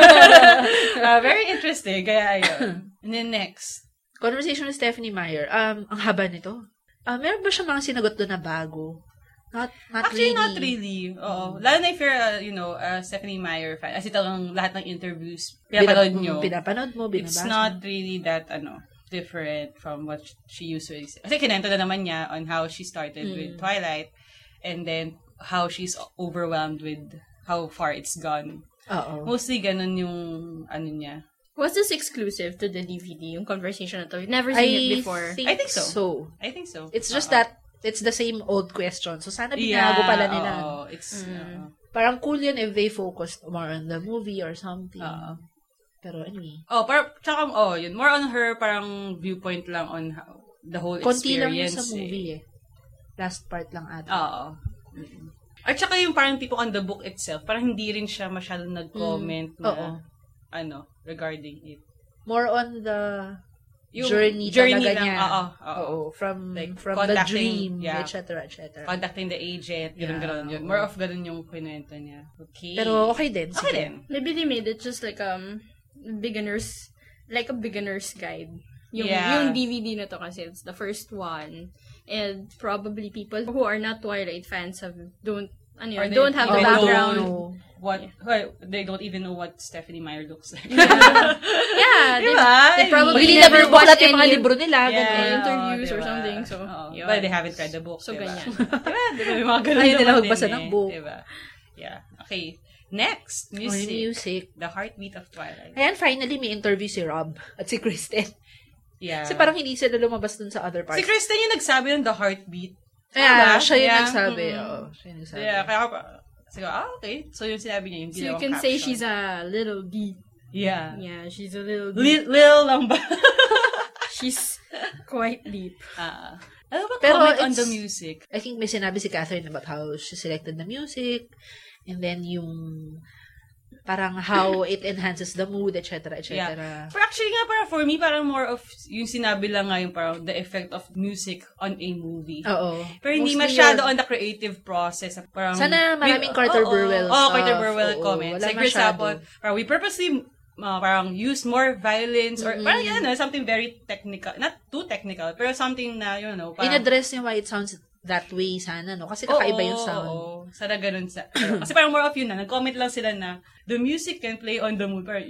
Very interesting. Kaya ayun. And then next. Conversation with Stephenie Meyer. Ang haba nito. Meron ba siya mga sinagot doon na bago? Actually, not really. Oo. Lalo na if you're, a Stephenie Meyer fan. Kasi talagang lahat ng interviews, Pinapanood mo, binabasa. It's not really that, different from what she usually says. Kasi kinento na naman niya on how she started with Twilight and then how she's overwhelmed with how far it's gone. Oo. Mostly ganun yung, niya. Was this exclusive to the DVD, yung conversation na to? You've never seen it before. I think so. It's just that it's the same old question. So, sana binago pala nila. It's, parang cool yun if they focused more on the movie or something. Pero anyway. Yun. More on her parang viewpoint lang on how, the whole konti experience. Konti lang yun sa movie Last part lang ata. Oo. At saka yung parang tipo on the book itself, parang hindi rin siya masyadong nag-comment na, regarding it. More on the yung journey talaga lang, niya. Oo. From the dream, etc. Contacting the agent, ganun yun. More of ganun yung kwento niya. Okay. Pero okay din. Okay din. Maybe they made it just like a beginner's guide. Yung DVD na to kasi it's the first one. And probably people who are not Twilight fans don't have the background. They don't even know what Stephenie Meyer looks like. They probably never watched any mga libro nila, interviews or something. So, well, they haven't read the book. So, ganyan. Ayaw nila magbasa ng book. Diba? Yeah. Okay. Next, music. The Heartbeat of Twilight. Ayan, finally, may interview si Rob at si Kristen. Yeah. Kasi parang hindi sila lumabas dun sa other parts. Si Kristen yung nagsabi ng The Heartbeat. Siya yung nagsabi. Siya yung nagsabi. Yeah, kaya okay. So, yung sinabi niya, yung so, you can say she's a little deep. Yeah. Yeah, she's a little deep. Little lang ba? She's quite deep. Ano ba comment on the music? I think may sinabi si Catherine about how she selected the music, and then yung parang how it enhances the mood, etc. Yeah. But actually nga, parang for me, parang more of yung sinabi lang nga yung parang the effect of music on a movie. Oo. Pero hindi masyado on the creative process. Parang, sana maraming Carter Burwell stuff. Carter Burwell comments. Like, for example, parang we purposely parang use more violence or parang something very technical. Not too technical, pero something na, parang in-address niya why it sounds that way sana, no? Kasi kakaiba yung sound. Sana ganun kasi parang more of yun na. Nag-comment lang sila na the music can play on the mood. Parang,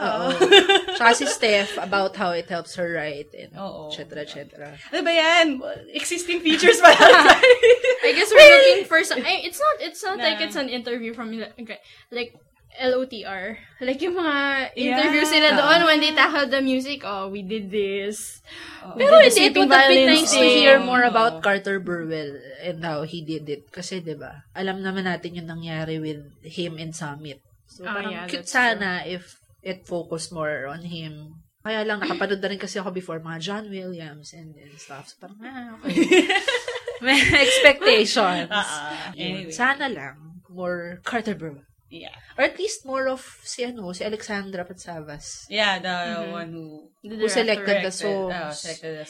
Tsaka si Steph about how it helps her write and etc. Ano ba yan? Existing features pa lang. I guess we're looking for some... It's not like it's an interview from... Like, LOTR. Like, yung mga interviews nila doon when they tackled the music, we did this. Pero it would have been nice to hear more about Carter Burwell and how he did it. Kasi, diba, alam naman natin yung nangyari with him and Summit. So, parang cute sana if it focused more on him. Kaya lang, nakapanood na rin kasi ako before mga John Williams and stuff. So, parang, okay. May expectations. Anyway. Sana lang, more Carter Burwell. Yeah. Or at least more of si Alexandra Patsavas. Yeah, the one who selected the songs.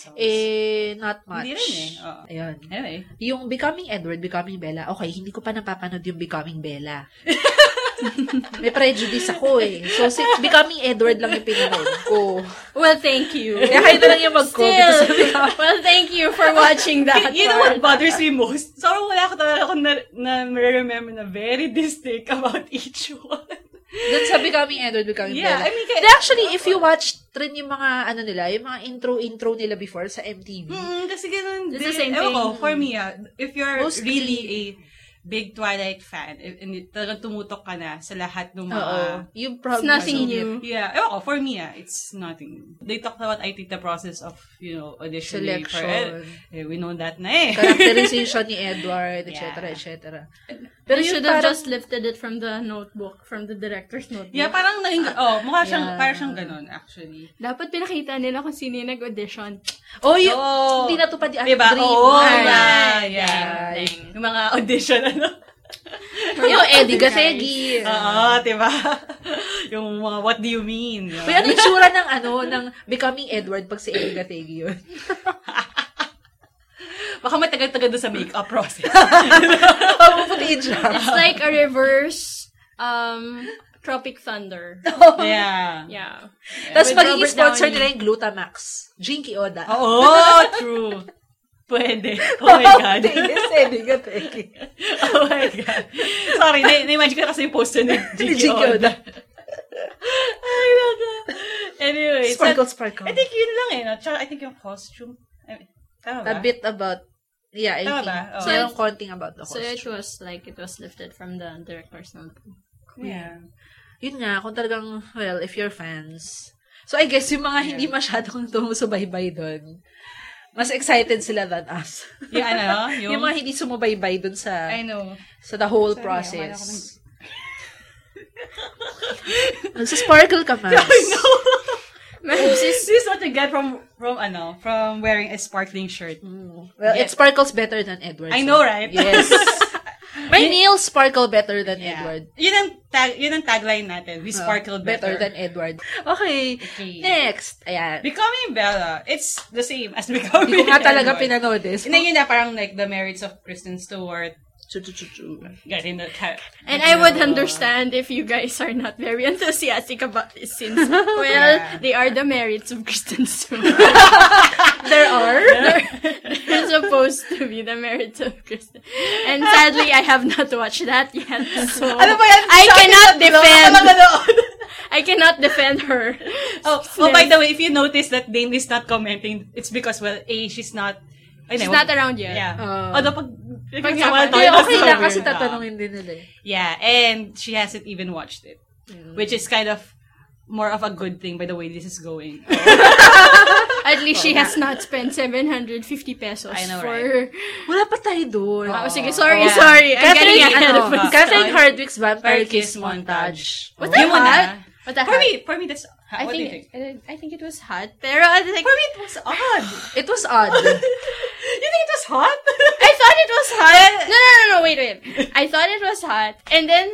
Not much. Hindi rin Ayun. Anyway. Yung Becoming Edward, Becoming Bella, okay, hindi ko pa napapanood yung Becoming Bella. May prejudice ako eh. So, Becoming Edward lang yung pinanood ko. Well, thank you. Kaya kayo na lang yung mag-comment. Well, thank you for watching that You know what part. bothers me most? So, wala ko talaga akong na remember na very distinct about each one. Dun sa Becoming Edward, Becoming Yeah, Bella. I mean, Actually, if you watch rin yung mga, yung mga intro nila before sa MTV. Kasi ganun It's the din. same Ewan ko, thing. for me, if you're Mostly- really a big Twilight fan, and talagang tumutok ka na sa lahat ng mga... Oo. You probably It's nothing seen new. it. Yeah, ewan ko, for me, it's nothing. They talked about, I think, the process of, auditioning for Selection. we know that na eh. Characterization ni Edward, etc., Yeah. etc. Pero you yun should have parang- just lifted it from the notebook, from the director's notebook. Yeah, parang mukha siyang, Yeah. parang siyang ganun, actually. Dapat pinakita nila kung sino yung nag-audition. Oh, Oo. hindi natupad yung Diba? Dream. Oo, Ay, yeah. ay. Yung mga audition, Yung Eddie Gathegi. Oo, diba? Yung mga, what do you mean? Uy, ano yung tsura ng Becoming Edward pag si Eddie Gathegi yun? Baka matagal-tagal doon sa makeup process. Puputiin siya. It's like a reverse Tropic Thunder. Yeah. Yeah. Tapos With magiging Robert sponsor Downey. nila yung Glutamax. Jinky Oda. Oo, true. Pwede. Oh my God. Yes, Eddie Gathegi. Oh my God. Sorry, na-imagine ko na kasi yung poster ni Jinky Oda. Ay, naga. Anyway. Sparkle, sparkle. I think yun lang eh. No? Tsaka I think yung costume. Tama ba? A bit about, I Tama think. ba? Oh. So, yung konting about the So costume. it was lifted from the director's notebook. Yeah. Yun nga, kung talagang, if you're fans. So, I guess, yung mga hindi masyadong sumusubaybay doon, mas excited sila than us. Yung Yung mga hindi sumubaybay doon sa, I know. sa the whole Sorry, process. Sa sparkle ka, Max. I know. This This is what you get from wearing a sparkling shirt. Well, Yeah. it sparkles better than Edward. I know, right? Yes. My nails sparkle better than Edward. Yun ang tagline natin. We sparkle better. Than Edward. Okay. Next. Ayan. Becoming Bella, it's the same as Becoming Hindi ko nga talaga Edward. pinanood eh. So, Yun na parang like the merits of Kristen Stewart. Getting the And I would understand if you guys are not very enthusiastic about this since, they are the merits of Kristen Stewart. there are. They're supposed to be the merits of Kristen. And sadly, I have not watched that yet. So, Ano ba yan? I cannot defend. Ano? I cannot defend her. Oh, by the way, if you notice that Dane is not commenting, it's because, she's not... She's not around yet. Yeah. Oh. Although Pag Okay lang kasi tatanungin din nila eh. Yeah, and she hasn't even watched it. Which is kind of more of a good thing by the way this is going. At least she has not spent 750 pesos I know, for... Wala pa tayo doon. Oh, sige, sorry. I'm Catherine, getting ahead of myself. Catherine Hardwicke's Vampire Vampire Kiss Kiss montage. Was that hot? Was that hot? For me, that's... I what do you think? think it was hot. Pero I think... For me, it was odd. It was odd. You think it was hot? I thought it was hot. No, wait. I thought it was hot. And then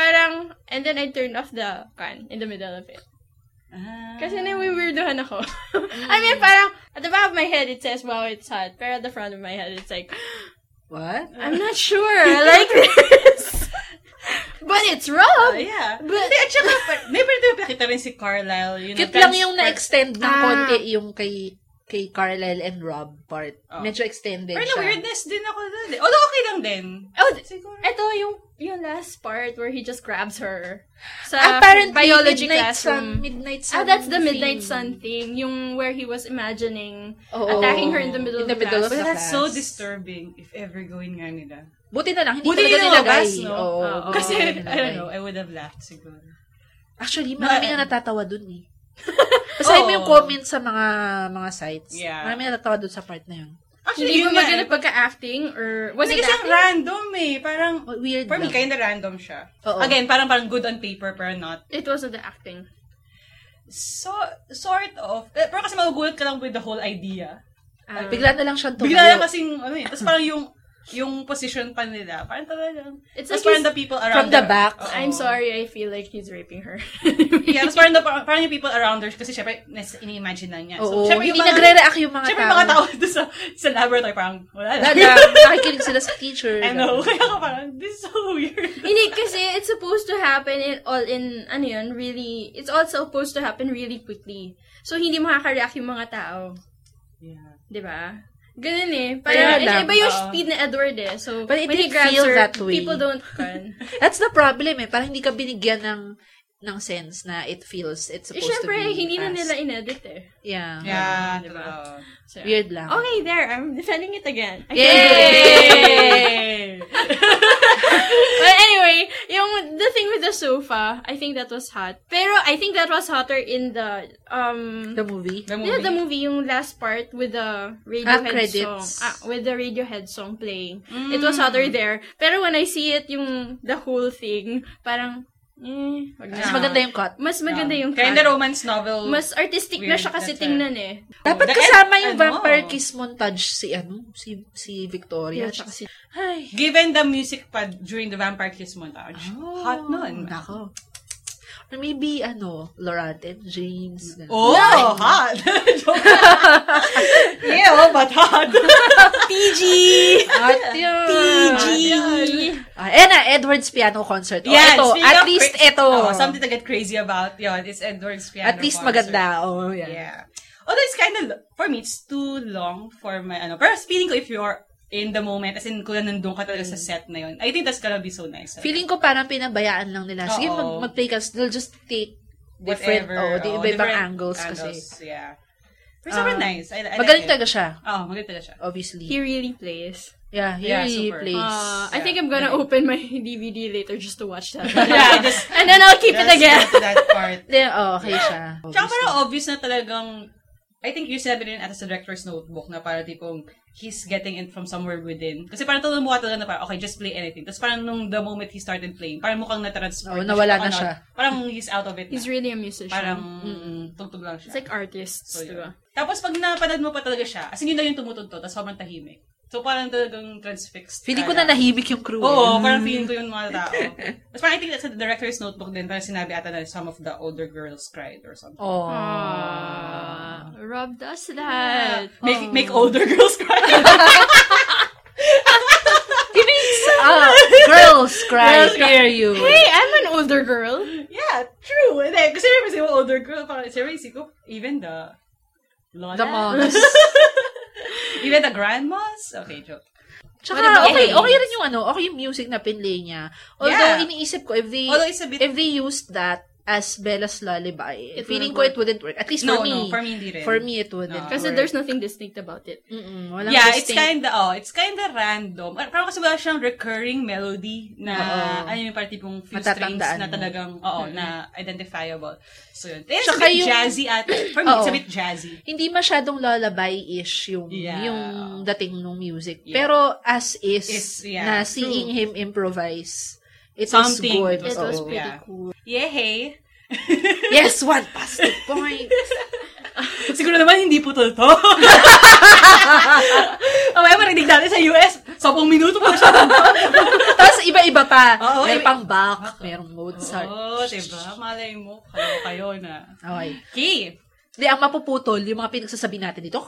I turned off the can in the middle of it. Kasi nawiweirdohan ako. I mean, parang, at the back of my head, it says, wow, it's hot. Pero at the front of my head, it's like, What? I'm not sure. I like this. But it's Rob. Yeah. But, At saka, never nakita rin si Carlisle. Cute lang yung na-extend ng konti yung kay Carlisle and Rob part. Medyo extended Pero siya. weirdness din ako doon. Although okay lang din. Siguro. ito yung last part where he just grabs her sa Apparently, biology Midnight classroom. Midnight Sun. That's the thing. Midnight Sun thing. Yung where he was imagining Oo. attacking her in the middle of the class. But that's so class. disturbing if ever gawin nga nila. Buti na lang, hindi Buti talaga nila nilagay. nilabas, no? Oo, Kasi, buti I nilagay. don't know, I would have laughed siguro. Actually, marami na natatawa dun eh. Kasi mo yung comments sa mga sites. Yeah. Marami na natatawa dun sa part na yun. Actually, Hindi yun mo nga maganda pagka-acting or was Kasi it kasi acting? random eh. Parang, Weird for me, lang. kinda random siya. Oo. Again, parang good on paper, pero not. It wasn't the acting. So, sort of. Pero kasi magugulat ka lang with the whole idea. Bigla na lang siyang tumayo. Bigla lang kasing, Tapos parang yung yung position pa nila, parang talagang, It's tapos like parang the people around from the her- back. Oo. I'm sorry, I feel like he's raping her. Yeah, tapos parang yung people around her, kasi syempre, ini-imagine lang niya. Oo, syempre, hindi yung mga- nagre-react yung mga syempre, tao. yung mga tao doon sa laboratory, parang, wala lang. Nakikinig sila sa teacher. I know. Kaya ka parang, this is so weird. Hindi, kasi it's supposed to happen really, it's all supposed to happen really quickly. So, hindi makaka-react yung mga tao. Yeah. Diba? Ganun eh. Kaya Parang, lang, iba yung speed ni Edward eh. So, But it when he didn't grabs feel her, that way. people don't That's the problem eh. Parang hindi ka binigyan ng sense na it's supposed syempre, to be hindi na fast. nila inedit eh. Yeah. Yeah, diba? diba? So, Weird lang. Okay, there. I'm defending it again. I feel Yay! But anyway, the thing with the sofa, I think that was hot. Pero I think that was hotter in the The movie. yeah, the movie, yung last part with the Radiohead credits. song. With the Radiohead song playing. It was hotter there. Pero when I see it, the whole thing, parang, wag na. Mas maganda yung cut. Mas maganda yung Kaya cut. in the romance novel, Mas artistic na weird, siya kasi that's tingnan eh. Dapat The kasama end, yung vampire kiss montage si Victoria. Yeah, Tsaka si... Ay. given the music pa during the vampire kiss montage, hot nun. Nako. Or maybe, Laurent James. Ganun. Oh, hot! Joke. Yeah, but hot. PG! Hot yun. PG! Edward's piano concert. Yeah, ito. speaking At of least ito. something to get crazy about. Yun, it's Edward's piano At least concert. maganda. Oh, yeah. Yeah. Although it's kind of, for me, it's too long for my, pero feeling ko if you're in the moment, as in kung nandun ka talaga sa set na yun, I think that's gonna be so nice. Feeling ko parang pinabayaan lang nila. Sige, Oo. mag-play ka. They'll just take different, iba-ibang different angles kasi. Yeah. Pero sobrang nice. I Magaling like it. talaga siya. Oh, magaling talaga siya. Obviously. He really plays. Yeah, he Yeah, really super. plays. I think I'm gonna open my DVD later just to watch that. Yeah, just, And then I'll keep it just again. go to that part. Okay siya. Tsaka parang obvious na talagang, I think you said it rin at sa director's notebook na parang tipong he's getting it from somewhere within. Kasi parang talagang mukha talaga na parang, okay, just play anything. Tapos parang nung the moment he started playing, parang mukhang na-transport. Nawala na siya. Parang he's out of it He's na. really a musician. Parang tugtog lang siya. It's like artists, So, yun. diba? Tapos pag napanood mo pa talaga siya, as in yun na yung tumutugtog, tapos sobrang tahimik. So parang talagang transfixed. Feeling ko na nahimik yung crew. Oo, parang feeling ko yung mga tao. Tapos parang I think that's the director's notebook din, parang sinabi ata na some of the older girls cried or something. Oh. Rob does that. Make older girls cry. Girls cry. Hear you. Hey, I'm an older girl. Yeah, true. Kasi remember say older girl, parang seriously ko, even the lolas. The moms. Even the grandmas? Okay, joke. Tsaka, What about okay games? rin yung music na pinlay niya. Although, Yeah. iniisip ko, if Although it's a bit- they used that as Bella's lullaby, It feeling wouldn't ko it wouldn't work. At least for me. No, for me hindi rin. For me, it wouldn't Kasi work. there's nothing distinct about it. Walang Yeah, it's distinct- kinda random. Parang kasi wala siyang recurring melody na, yung parang tipong few strings Matatandaan na mo. talagang, na identifiable. So yun. It's Tsaka a bit yung- jazzy at, for me, it's a Oo. bit jazzy. Hindi masyadong lullaby-ish yung Yeah. dating ng music. Yeah. Pero as is, yeah, na seeing true. him improvise, it Something. was good. It was Oo. pretty Yeah. cool. Yay! Yes, one positive point. Siguro naman hindi putol to. Mamaya marinig natin sa US, 10 minuto pa siya. Tapos iba-iba pa. Oo, May iba- pang Bach, merong Mozart. Oo, diba? Malay mo, kayo na. Okay. Okay. Di, ang mapuputol, yung mga pinagsasabi natin dito.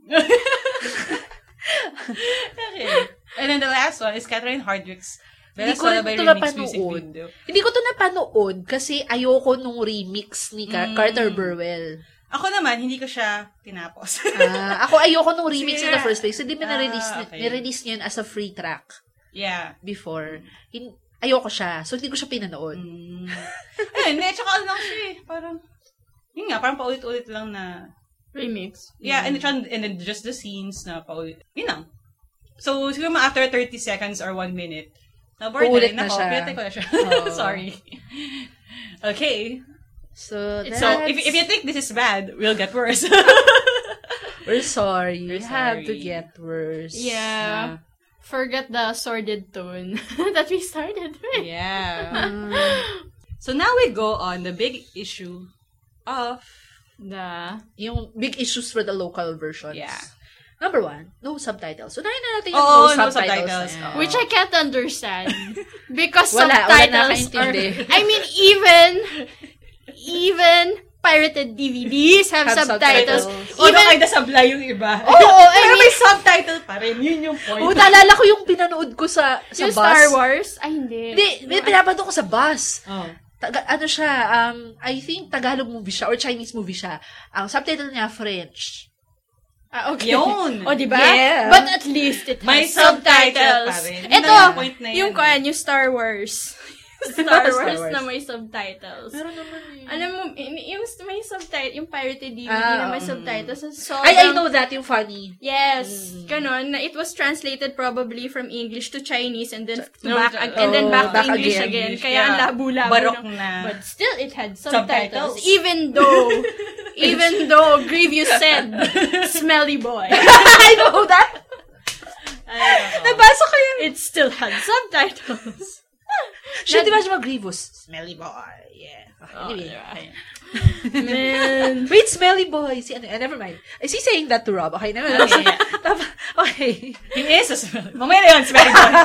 Okay. And then the last one is Catherine Hardwicke's Hindi Bella's ko rin Lullaby ito Remix music napanood. video. Hindi ko to napanood kasi ayoko nung remix ni Carter Burwell. Ako naman, hindi ko siya tinapos. Ako ayoko nung remix Sige. in the first place. Hindi mo na-release okay. ni-release niya yun as a free track Yeah. before. Ayoko siya. So, hindi ko siya pinanood. Ayun, tsaka ano lang siya eh. Parang, yun nga, parang paulit-ulit lang na, Remix. yeah, and then just the scenes na paulit. Yun lang. So, siguro mga after 30 seconds or 1 minute, na-bored Paulit na rin na ako. siya. Pinatay ko na siya. Sorry. Okay. So, So, if you think this is bad, we'll get worse. we're sorry. We're We have to sorry. get worse. Yeah. Forget the sordid tone that we started with. Yeah. So now we go on the big issue of The Yung big issues for the local versions. yeah. Number 1, no subtitles. Unahin na natin yung Oo, no no subtitles. subtitles. na yan. Oo. Which I can't understand. Because Wala subtitles are... nakaintindi. I mean, even pirated DVDs have subtitles. Even kahit nasablay yung iba. Oo, Pero may subtitle pa rin. Yun yung point. Oo, naalala ko yung pinanood ko sa yung bus. Star Wars? Ay, hindi. Hindi, pinapanood ko sa bus. Oh. Ano siya, I think Tagalog movie siya or Chinese movie siya. Ang subtitle niya, French. Okay. Yun. O, diba? Yeah. But at least it has May subtitle pa rin. Yun Ito, ang point na yun. yung Star Wars. Star Wars Wars. na may subtitles. Meron naman eh. Alam mo, yung may subtitle, yung pirated DVD na may subtitles. So, I know that, yung funny. Yes, ganon. Na it was translated probably from English to Chinese and then No, back to back English again. again. Kaya ang Yeah. labo-labo Barok na. na. But still, it had subtitles. Subtitles. Even though Grievous said, "Smelly boy," I know that! nabasa ko yun. It still had subtitles. Siya, di ba siya Grievous? Smelly boy. Yeah. Okay, anyway. Man. Wait, smelly boy. Si, never mind. Is he saying that to Rob? Okay, naman. Okay. He is a smelly. Mamaya na yun, smelly boy.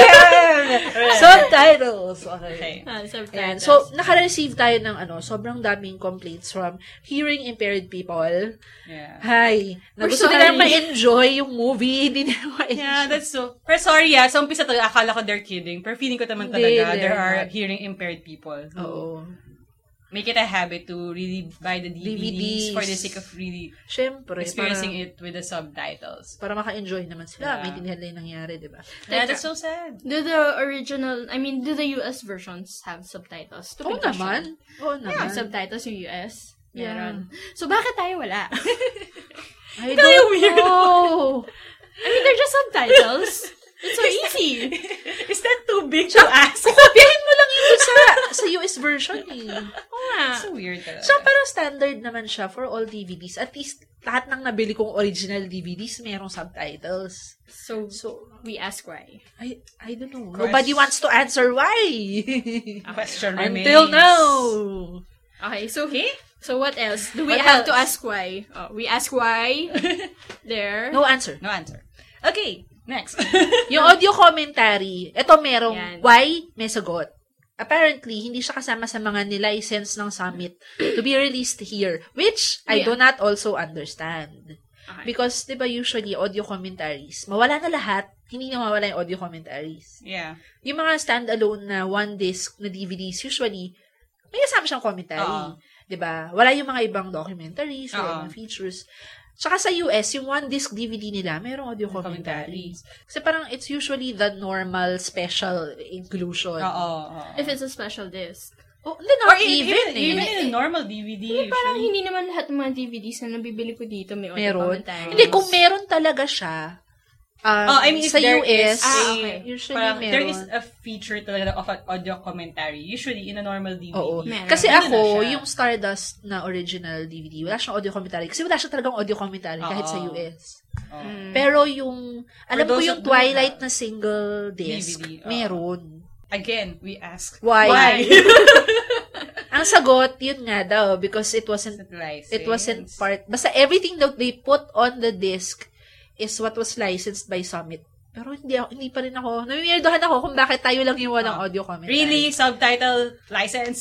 Subtitles. Okay. Subtitles. Ayan. So, naka-receive tayo ng sobrang daming complaints from hearing impaired people. Yeah. Hi. Na We're gusto sorry. nilang ma-enjoy yung movie. Hindi nila ma-enjoy. Yeah, that's so. Pero sorry, sa umpisa talaga, akala ko they're kidding. Pero feeling ko naman Hindi, talaga, there they're are not. hearing impaired people who Oo. make it a habit to really buy the DVDs for the sake of really Siyempre. experiencing it with the subtitles. Para maka-enjoy naman sila. Yeah. Maintindihan nila yung nangyari, di ba? Yeah, that's so sad. Do the US versions have subtitles? Oo naman. Oo naman. Have subtitles yung US? Yeah. Meron. So, bakit tayo wala? I don't know. I mean, they're just subtitles. It's so easy. Is that too big to ask? Kopyahin mo lang yun sa US version eh. Oo nga. So weird talaga. So, parang standard naman siya for all DVDs. At least, lahat ng nabili kong original DVDs, merong subtitles. So, we ask why. I don't know. Nobody wants to answer why. Question remains. Until now. Okay, so what else? Do we have to ask why? Oh, we ask why. There. No answer. No answer. Okay, next. Yung audio commentary, ito merong Yan. why, may sagot. Apparently, hindi siya kasama sa mga nilicense ng Summit to be released here, which I do not also understand. Okay. Because, di ba, usually, audio commentaries, mawala na lahat, hindi na mawala yung audio commentaries. Yeah. Yung mga standalone na one disc na DVDs, usually, may kasama siyang commentary. Di ba? Wala yung mga ibang documentaries, wala yung mga features. Tsaka sa US, yung one disc DVD nila, mayroong audio commentaries. Kasi parang it's usually the normal special inclusion. If it's a special disc. Oh, hindi, not even in a normal DVD. Parang hindi naman lahat ng mga DVDs na nabibili ko dito may audio meron. commentary. Hindi, kung meron talaga siya, I mean, if sa there US, okay. usually parang, meron. there is a feature talaga of an audio commentary. Usually, in a normal DVD. Oo. Meron. Kasi Hindi ako, na siya. yung Stardust na original DVD, wala siyang audio commentary. Kasi wala siya talagang audio commentary kahit sa US. Pero yung, alam ko those yung who do Twilight have na single disc, DVD, meron. Again, we ask. Why? Ang sagot, yun nga daw, because it wasn't part, basta everything that they put on the disc is what was licensed by Summit. Pero hindi pa rin ako, namimierdohan ako kung bakit tayo lang yung walang audio commentary. Really? Subtitle license?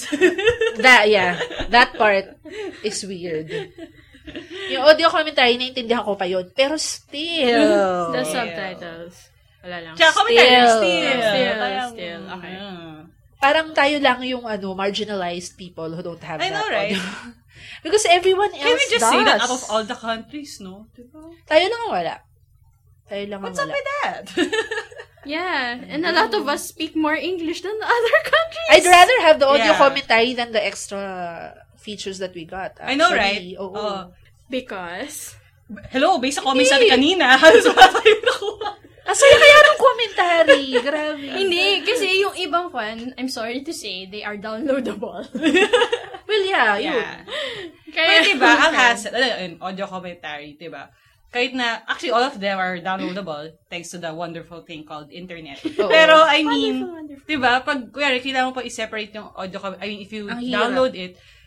That part is weird. Yung audio commentary, naintindihan ko pa yun. Pero still. The subtitles. Wala lang. Tsaka commentary, Still. Okay. Parang tayo lang yung marginalized people who don't have I know, that right? audio. Because everyone else Can we just does. say that out of all the countries, no? Diba? Tayo lang ang wala. Tayo lang ang What's up wala. with that? Yeah, and a lot of us speak more English than the other countries. I'd rather have the audio Yeah. commentary than the extra features that we got. I know, Actually, right? Oo. Because... Hello, based sa comments natin kanina, halos wala tayo nakuha. Asaya kaya ng commentary. Grabe. Hindi, kasi yung ibang fan, I'm sorry to say, they are downloadable. Well, yeah, yun. Yeah. Pero diba, ang hassle, audio commentary, diba? Kahit na, actually, all of them are downloadable thanks to the wonderful thing called internet. Oo. Pero, I mean, diba, pag, kuyari, kailangan mo pa i-separate yung audio, if you Ang hirap. download it,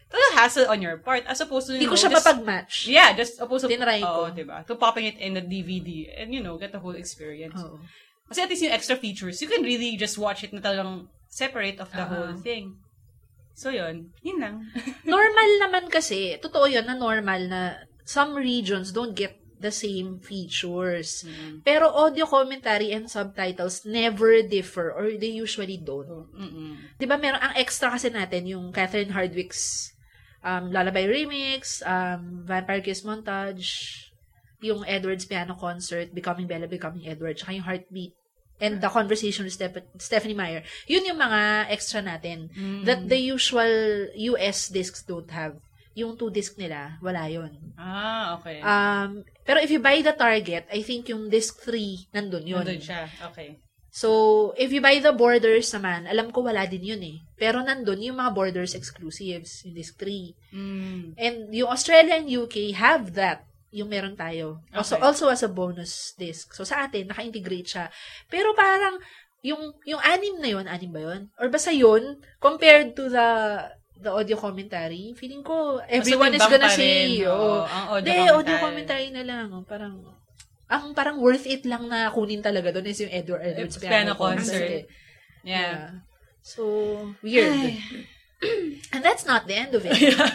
That's a hassle on your part as opposed to, Hindi ko siya mapag-match. Yeah, just opposed to, Tinry ko. diba? To popping it in the DVD and, get the whole experience. Kasi at least yung extra features, you can really just watch it na talagang separate of the whole thing. So, yun lang. Normal naman kasi, totoo yun na normal na some regions don't get the same features. Pero audio commentary and subtitles never differ or they usually don't. Diba meron, ang extra kasi natin yung Catherine Hardwicke's Lullaby Remix, Vampire Kiss Montage, yung Edward's Piano Concert, Becoming Bella, Becoming Edward, tsaka yung Heartbeat, and The Conversation with Stephanie Meyer. Yun yung mga extra natin that the usual US discs don't have. Yung 2 disc nila, wala yun. Okay. Pero if you buy the Target, I think yung disc 3, nandun yun. Nandun siya, okay. So, if you buy the Borders naman, alam ko wala din yun eh. Pero nandun yung mga Borders exclusives, yung disc 3. And yung Australia and UK have that, yung meron tayo. Also as a bonus disc. So, sa atin, naka-integrate siya. Pero parang, yung anim na yun, anim ba yun? Or basta yun, compared to the audio commentary, feeling ko, everyone is gonna say, audio commentary na lang. Parang worth it lang na kunin talaga doon is yung Edward's Piano Concert. Yeah. So, weird. And that's not the end of it.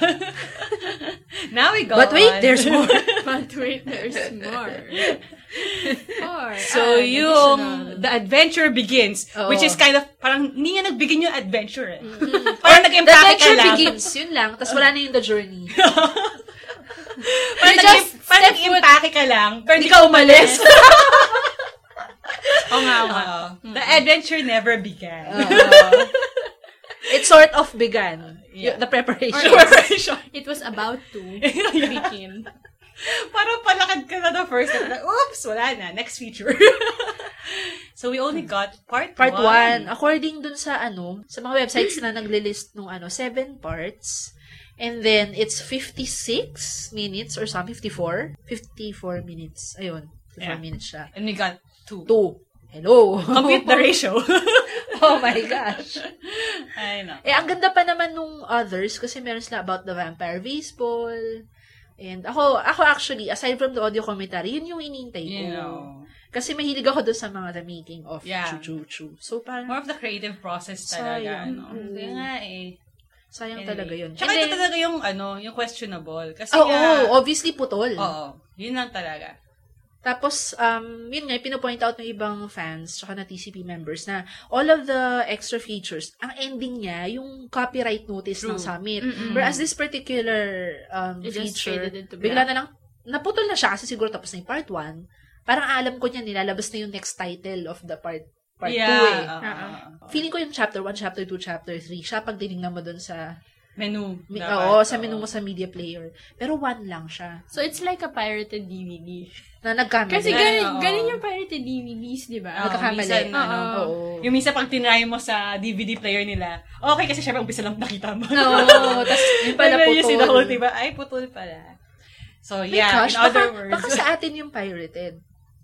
Now we go But wait, there's more. So, the adventure begins, which is kind of, parang, hindi nga nagbigin yung adventure eh. Parang nag-impake ka lang. The adventure begins, yun lang, tas wala na yung the journey. Parang nag-impake ka lang, pero hindi ka umalis. The adventure never began. It sort of began. Yeah. The preparation. It was about to begin. Parang palakad ka na the first step. Oops, wala na. Next feature. So, we only got part 1. According dun sa sa mga websites na naglilist nung 7 parts. And then, it's 56 minutes or some 54 minutes. Ayun. 54 minutes siya. And we got 2. Hello. Compute the ratio. Oh my gosh. I know. Ang ganda pa naman nung others kasi meron sila about the Vampire Baseball. And ako actually, aside from the audio commentary, yun yung inintay ko. Kasi mahilig ako doon sa mga the making of Chu-Chu-Chu. So, parang more of the creative process talaga. Kaya nga eh. Sayang talaga yun. Tsaka ito talaga yung, yung questionable. Kasi obviously putol. Yun lang talaga. Tapos, yun nga, pinopoint out ng ibang fans, tsaka na TCP members, na all of the extra features, ang ending niya, yung copyright notice ng summit. Whereas this particular feature, bigla na lang, naputol na siya kasi siguro tapos na yung part 1. Parang alam ko niya, nilalabas na yung next title of the part 2 eh. Feeling ko yung chapter 1, chapter 2, chapter 3, siya pag tinignan mo dun sa menu. Sa menu mo sa media player. Pero 1 lang siya. So, it's like a pirated DVD. Na nagkamali. Kasi ganun yung pirated DVDs, di ba? Nagkakamali. Yung minsan pag tinry mo sa DVD player nila, okay kasi syempre umpisa lang nakita mo. Tapos yung pala putol. You see the whole diba? Ay, putol pala. So, yeah, in other words. Baka sa atin yung pirated.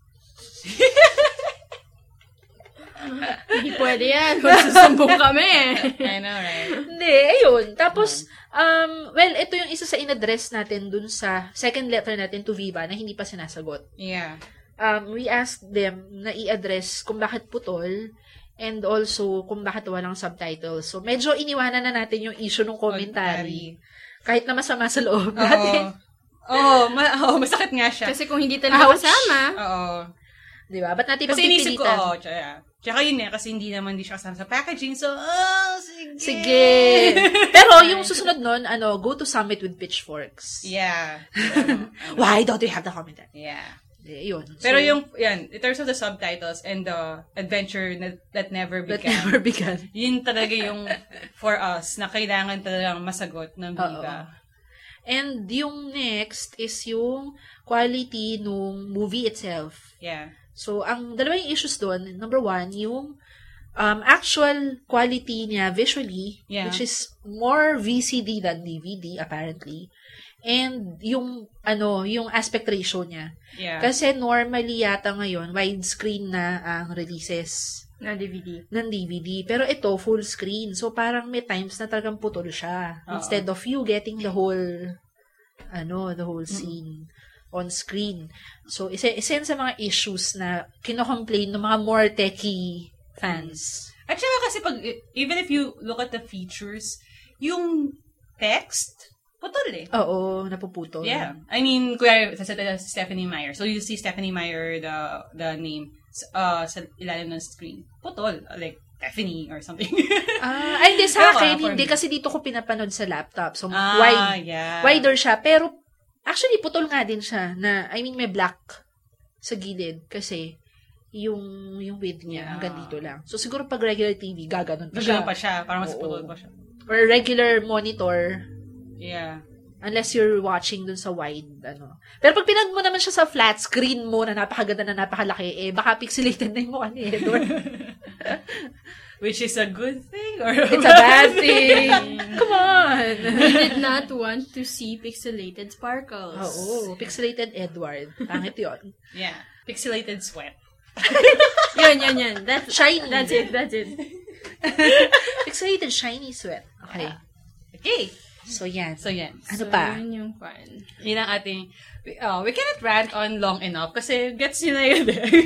Hindi pwede yan. Magsusumbong kami. I know, right? Hindi, ayun. Tapos, well, ito yung isa sa in-address natin dun sa second letter natin to Viva na hindi pa sinasagot. Yeah. We asked them na i-address kung bakit putol and also kung bakit walang subtitles. So, medyo iniwanan na natin yung issue ng commentary. Kahit na masama sa loob natin. Masakit nga siya. Kasi kung hindi talaga kasama. Diba? Ba't natin kasi inisip ko, pagpipilitan? Tsaka yun kasi hindi naman di siya kasama sa packaging. So, sige. Pero yung susunod nun, go to summit with pitchforks. Yeah. Why don't we have the commentary? Yeah. Yun. Pero in terms of the subtitles and the adventure that never began. Yun talaga yung for us na kailangan talagang masagot ng Viva. And yung next is yung quality nung movie itself. Yeah. So, ang dalawang issues doon, number 1, yung actual quality niya visually, which is more VCD than DVD, apparently. And yung aspect ratio niya. Yeah. Kasi normally yata ngayon, widescreen na ang releases Na DVD. ng DVD. Pero ito, full screen. So, parang may times na talagang putol siya. Instead of you getting the whole scene on screen. So, isa yan sa mga issues na kino-complain ng mga more techie fans. At saka kasi even if you look at the features, yung text, putol eh. Oo, napuputol. Yeah. I mean, kuya, sa Stephanie Meyer. So, you see Stephanie Meyer, the name, sa ilalim ng screen. Putol. Like, Stephanie or something. Hindi sa akin. Hindi kasi dito ko pinapanood sa laptop. So, wider siya. Pero, actually, putol nga din siya. May black sa gilid. Kasi, yung width niya, hanggang dito lang. So, siguro pag regular TV, gaganon pa siya. Gaganon pa siya. Para mas putol pa siya. Or regular monitor. Yeah. Unless you're watching dun sa wide, Pero pag pinag mo naman siya sa flat screen mo na napakaganda na napakalaki, baka pixelated na yung mukha ni Edward. Which is a good thing? Or it's a bad thing. Come on. We did not want to see pixelated sparkles. Oo. Pixelated Edward. Pangit yun. Yeah. Pixelated sweat. Yun. That's shiny. That's it. Pixelated shiny sweat. Okay. So, yan. Ano pa? Yun yung fun. Yun ang ating, we cannot rant on long enough kasi gets nyo na yun.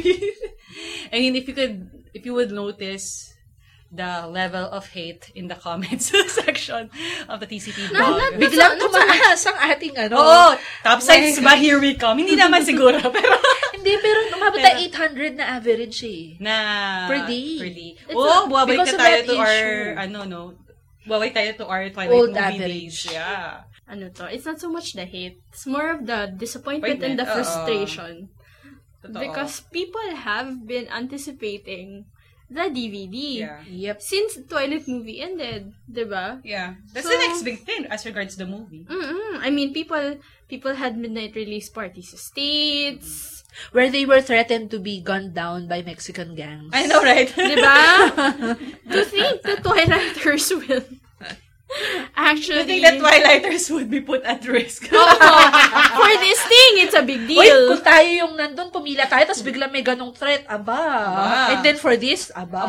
I mean, if you would notice the level of hate in the comments section of the TCP blog. Biglang tumaas ang ating Oo, top sites ba? Here we come. Hindi naman siguro, pero pero umabot na 800 na average eh. Per day. Buwabalik na tayo to our, buwabalik tayo to our Twilight old movie average. days. Yeah. It's not so much the hate. It's more of the disappointment and the frustration. Totoo. Because people have been anticipating the DVD. Yeah. Yep. Since Twilight movie ended, diba? Yeah. That's the next big thing as regards the movie. I mean, people had midnight release parties sa States. Where they were threatened to be gunned down by Mexican gangs. I know, right? Diba? To think the Twilighters will actually... To think that Twilighters would be put at risk. For this thing, it's a big deal. Uy, kung tayo yung nandun, pumila tayo, tapos biglang may ganong threat, aba. And then for this, aba.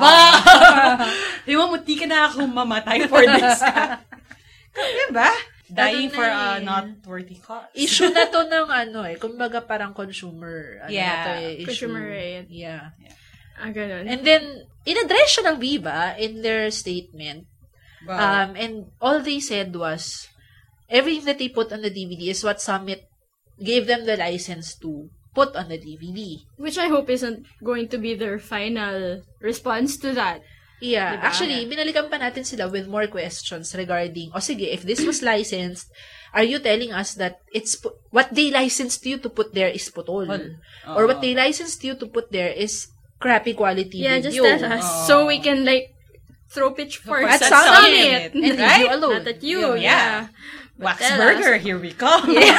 Di mo, muti ka na akong mamatay for this. Diba? Dying for a not worthy cause. Issue na to ng kumbaga parang consumer. Consumer riot. Yeah. Ganun. And then, in-address siya ng Viva in their statement. Wow. And all they said was, everything that they put on the DVD is what Summit gave them the license to put on the DVD. Which I hope isn't going to be their final response to that. Yeah. Diba? Actually, binalikan pa natin sila with more questions regarding, sige, if this was licensed, are you telling us that what they licensed you to put there is putol? Or what they licensed you to put there is crappy quality video? Just tell us. So we can, throw pitchforks at Summit. And right? You alone. Not at you. Yeah. Wax Burger, here we come. Yeah.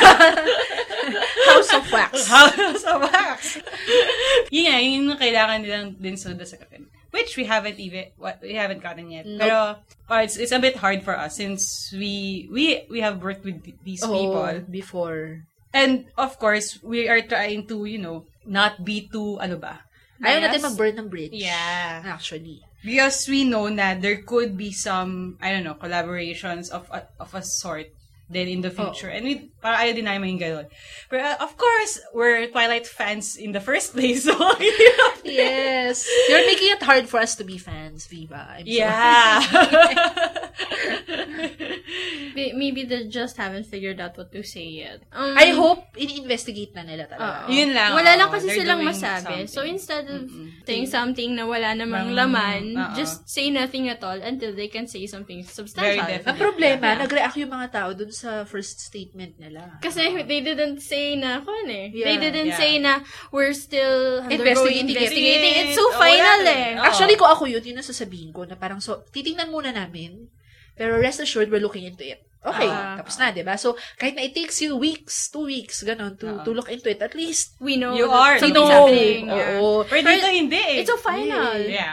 House of Wax. House of Wax. Yun kailangan nilang din sunod sa kapin. Which we haven't gotten yet. Nope. Pero it's a bit hard for us since we have worked with these people before. And of course, we are trying to, not be too ayaw natin mag-burn ng bridge. Yeah. Actually. Because we know na there could be some, collaborations of a sort then in the future. And para ayaw din namin maging gano'n. But of course, we're Twilight fans in the first place. So, yes. You're making it hard for us to be fans, Viva. I'm sorry. Maybe they just haven't figured out what to say yet. I hope in-investigate na nila talaga. Yun lang. Wala lang kasi silang masabi. Something. So instead of saying something na wala namang laman, just say nothing at all until they can say something substantial. Ang problema, nag-react yung mga tao dun sa first statement nila. Kasi they didn't say na, They didn't say na we're still investigating. It's so final Actually, kung ako yun ang sasabihin ko na parang, titingnan muna namin, pero rest assured, we're looking into it. Okay, tapos na, diba? So, kahit na it takes you weeks, 2 weeks, ganon, to look into it, at least, we know you are something's happening. Oo. Pero dito hindi It's so final. Yeah.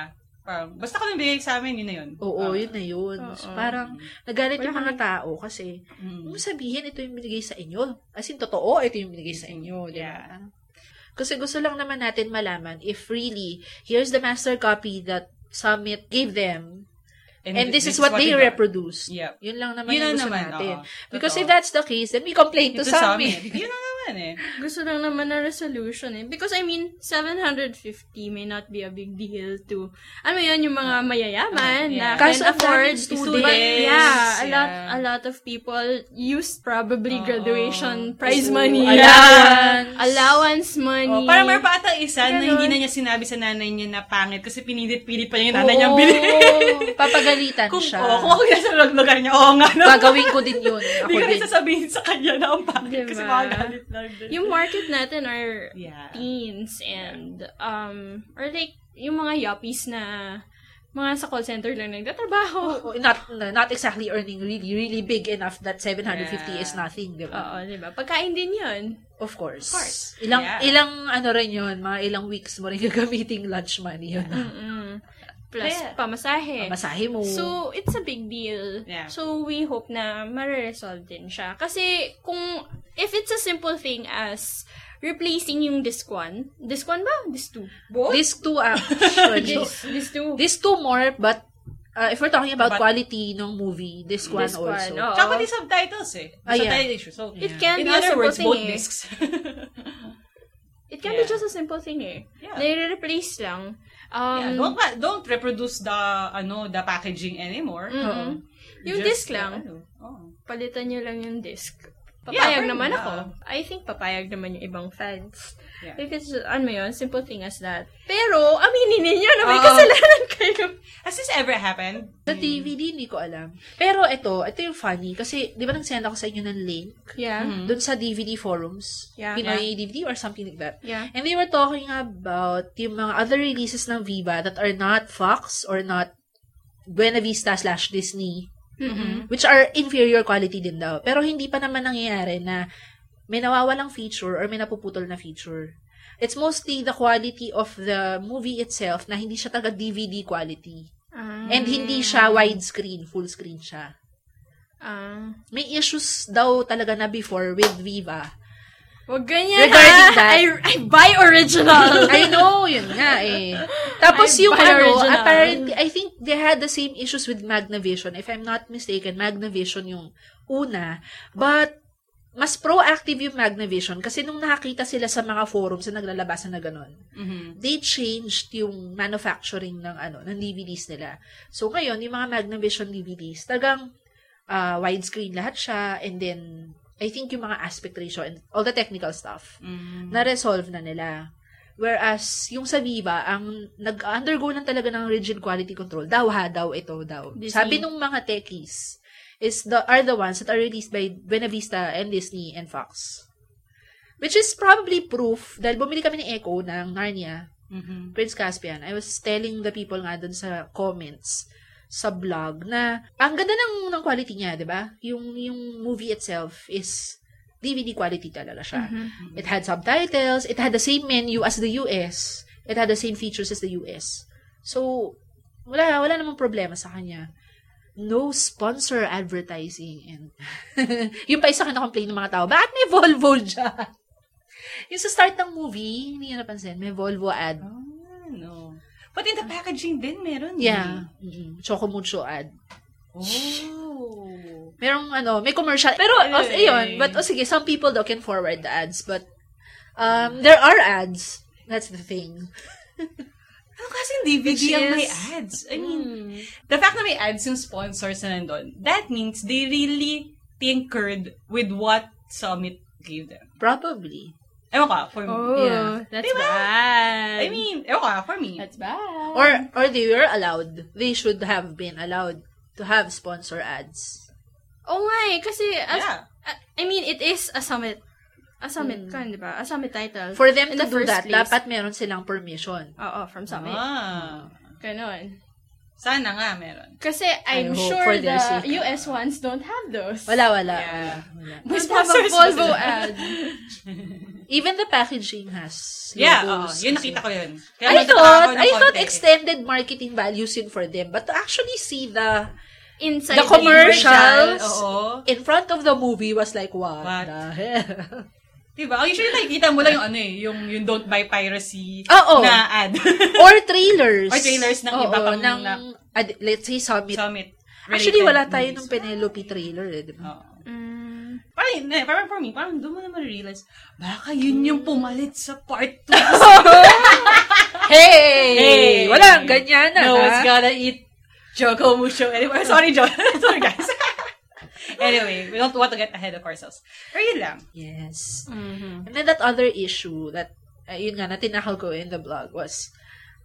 Parang, basta kung nabigay sa amin, yun na yun. Oo, yun na yun. So, parang, nagalit yung mga tao kasi, sabihin, ito yung binigay sa inyo. As in, totoo, ito yung binigay sa inyo. Diba? Kasi gusto lang naman natin malaman if really, here's the master copy that Summit gave them, and this is what they reproduced. Yep. Yun lang naman yung gusto natin. Because totoo. if that's the case, then we complain to Summit. Yun na naman Gusto lang naman na resolution Because I mean, 750 may not be a big deal to, yung mga mayayaman na can afford students. But a lot of people use probably graduation prize money. Allowance money. Parang meron pa ata isa na hindi na niya sinabi sa nanay niya na pangit kasi pinilit-pilit pa niya yung nanay niya bilhin. Papagalitan siya. Kung ako nasa lugar niya, nga. Gagawin ko din yun. Ako Hindi ko din. rin sasabihin sa kanya na ang pangit kasi makagalit lang din. Yung market natin are teens and or like yung mga yuppies na mga sa call center lang nagtatrabaho. Not exactly earning really big enough that 750 is nothing, di ba? Oo, di ba? Pagkain din yun. Of course. Ilang rin yun, mga ilang weeks mo rin gagamiting lunch money yun. Plus, pamasahe. Pamasahe mo. So, it's a big deal. Yeah. So, we hope na ma-resolve din siya. Kasi, if it's a simple thing as replacing yung disc 1 ba? Disc 2? Both? Disc 2, actually. Disc 2. Disc 2 more, but if we're talking about quality ng movie, disc 1 also. Tsaka pati subtitles subtitle issue. So, it can in be a other simple words, thing both discs. It can be just a simple thing Yeah. Nire-replace lang. Don't reproduce the packaging anymore. Yung disc lang. Palitan nyo lang yung disc. Papayag naman ako. I think papayag naman yung ibang fans. Yeah. Because, simple thing as that. Pero, aminin ninyo na may kasalanan kayo. Has this ever happened? Sa DVD, hindi ko alam. Pero ito yung funny. Kasi, di ba nag-send ako sa inyo ng link? Yeah. Doon sa DVD forums. Yeah. Pinoy DVD or something like that. Yeah. And they were talking about yung mga other releases ng Viva that are not Fox or not Buena Vista/Disney. Which are inferior quality din daw. Pero hindi pa naman nangyayari na may nawawalang feature or may napuputol na feature. It's mostly the quality of the movie itself na hindi siya taga DVD quality. And hindi siya widescreen, full screen siya. May issues daw talaga na before with Viva. Wag ganyan regarding that. I buy original. I know, yun nga eh. Tapos yung apparently, I think they had the same issues with Magnavision. If I'm not mistaken, Magnavision yung una. But, mas proactive yung Magnavision kasi nung nakakita sila sa mga forums na naglalabasan na gano'n, they changed yung manufacturing ng DVDs nila. So, ngayon, yung mga Magnavision DVDs, talagang widescreen lahat siya, and then, I think yung mga aspect ratio and all the technical stuff, na-resolve na nila. Whereas, yung sa Viva, ang nag-undergo lang talaga ng rigid quality control, daw ito daw. Disney. Sabi nung mga techies, are the ones that are released by Buena Vista and Disney and Fox. Which is probably proof, dahil bumili kami ni Echo ng Narnia, Prince Caspian. I was telling the people nga dun sa comments, sa blog, na ang ganda ng quality niya, di ba? Yung movie itself is DVD quality talaga siya. It had subtitles, it had the same menu as the US, it had the same features as the US. So, wala namang problema sa kanya. No sponsor advertising. And yung pa isa ka na-complain ng mga tao, bakit may Volvo dyan? Yung sa start ng movie, hindi nyo napansin, may Volvo ad. No. But in the packaging din, meron. Yeah. Chocomucho ad. Merong may commercial. Pero, ayun. But, sige, some people though can forward the ads. But, there are ads. That's the thing. Kasi DVD ang may ads. I mean, the fact na may ads yung sponsors na nandun, that means they really tinkered with what Summit gave them. Probably. Ewan ka, for me. That's bad. I mean, ewan ka, for me. That's bad. Or they were allowed. They should have been allowed to have sponsor ads. Oo nga eh, kasi, I mean, it is a Summit. A Summit kan, di ba? A Summit title. For them to do that, dapat meron silang permission. Oo, from Summit. Ganon. Sana nga meron. Kasi I'm hope sure for their the sake. US ones don't have those. Wala. Yeah. Don't have a Volvo ad. Even the packaging has Yeah, logos. yun nakita ko yun. Kaya I nagtataka ako ng thought konti. extended marketing values yun for them. But to actually see the Inside The commercials Oo. in front of the movie was like, what What? the hell? Diba? Ang usually nakikita mo lang yung ano eh, yung don't buy piracy Oo. na ad. Or trailers. Or trailers ng iba pang let's say Summit. Summit. Actually, related wala tayo movies. ng Penelope trailer eh, di ba? Oo. Parang for me, parang doon mo na ma-realize, baka yun yung pumalit sa part 2. Hey! Walang ganyan na, No ha? one's gonna eat Choco Musho anymore. Sorry, Sorry, guys. Anyway, we don't want to get ahead of ourselves. Pero yun lang. Yes. And then that other issue that, yun nga, na tinakal ko in the blog was,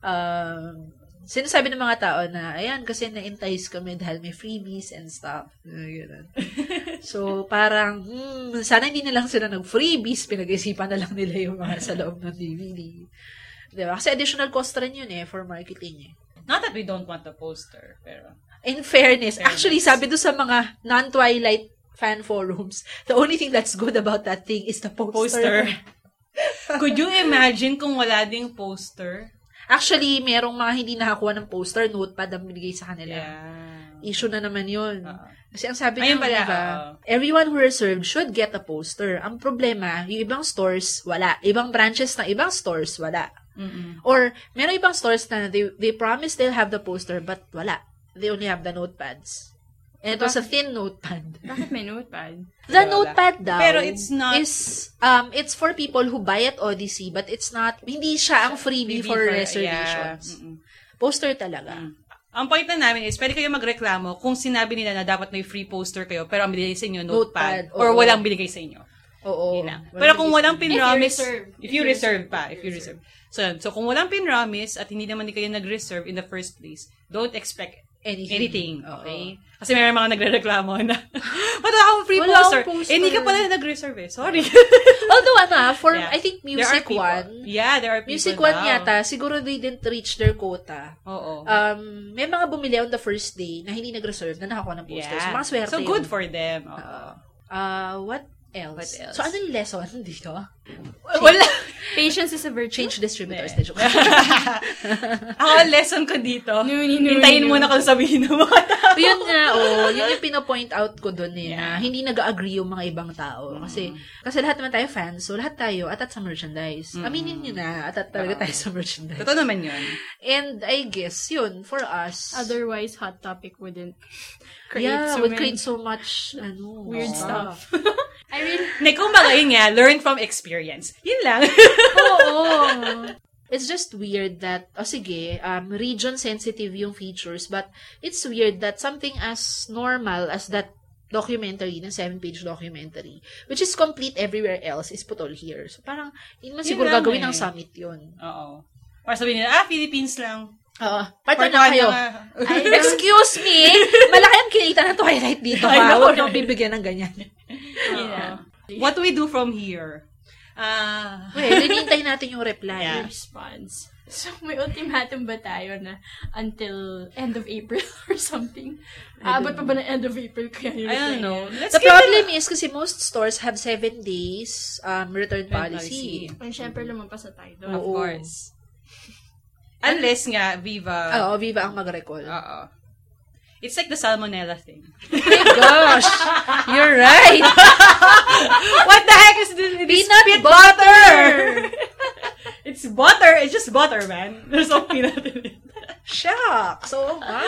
sinasabi ng mga tao na, ayan, kasi na-entice kami dahil may freebies and stuff. Ganun. So, parang, sana hindi na lang sila nag-freebies, pinag-isipan na lang nila yung mga sa loob ng DVD. Diba? Kasi additional cost rin yun for marketing Not that we don't want a poster, pero... In fairness, actually, sabi doon sa mga non-Twilight fan forums, the only thing that's good about that thing is the poster. Could you imagine kung wala ding poster? Actually, merong mga hindi nakakuha ng poster, notepad ang binigay sa kanila. Yeah. Issue na naman yun. Kasi ang sabi Ayun ng pala, iba, everyone who reserved should get a poster. Ang problema, yung ibang stores, wala. Ibang branches ng ibang stores, wala. Or, meron ibang stores na they promise they'll have the poster, but wala. They only have the notepads. And it was a thin notepad. Bakit may notepad? The notepad daw Pero it's not... it's for people who buy at Odyssey, but it's not, hindi siya ang freebie for reservations. Yeah. Poster talaga. Ang point na namin is, pwede kayo magreklamo kung sinabi nila na dapat may free poster kayo, pero ang binigay sa inyo, notepad. Or oo. walang binigay sa inyo. Oo. Pero kung walang pinromise, If you reserve. if you reserve. So kung walang pinromise at hindi naman kayo nag-reserve in the first place, don't expect anything. Okay? Kasi may mga nagre-reklamo na, wala akong free Wala poster. akong poster. Hindi ka pala nag-reserve Sorry. Although, for, Yeah. I think, There are Music people. One, Yeah, there are people Music One now. yata, siguro they didn't reach their quota. Oo. May mga bumili on the first day na hindi nag-reserve na nakakuha ng poster. So, mga swerte So, good yun. for them. What else? What else? So, ano yung lesson dito? Wala. Patience is a virtue. Change distributors. Ako, lesson ko dito. Nuni. Hintayin mo na kung sabihin ng mga tao. Yun nga, yun yung pinapoint out ko dun na hindi nag-agree yung mga ibang tao. Kasi lahat naman tayo fans, so lahat tayo atat sa merchandise. Aminin nyo na, atat talaga tayo sa merchandise. Totoo naman yun. And I guess, yun, for us, Otherwise, Hot Topic wouldn't create would create so much, weird stuff. I really... Kumbaga, yun nga, learn from experience. Yun lang. Oo. It's just weird that, sige, region-sensitive yung features, but it's weird that something as normal as that documentary, ng 7-page documentary, which is complete everywhere else, is putol here. So, parang, yun man siguro gagawin ng summit yun. Oo. Para sabihin nila, Philippines lang. Oo. Part na kayo. Excuse me! Malaki ang kinita ng Twilight dito, ha? Huwag nyo bibigyan ng ganyan. What do we do from here? Hinihintay natin yung reply. Response. So, may ultimatum ba tayo na until end of April or something? Abot pa ba ng end of April kaya yung I don't know. The problem is kasi most stores have 7 days return policy. And syempre, lumampas na tayo doon. Of course. Unless nga, Viva. Oo, Viva ang mag-recall. Oo. It's like the salmonella thing. Oh my gosh! You're right! What the heck is this? Peanut butter! It's butter. It's just butter, man. There's no peanut in it. Shucks! Oo nga.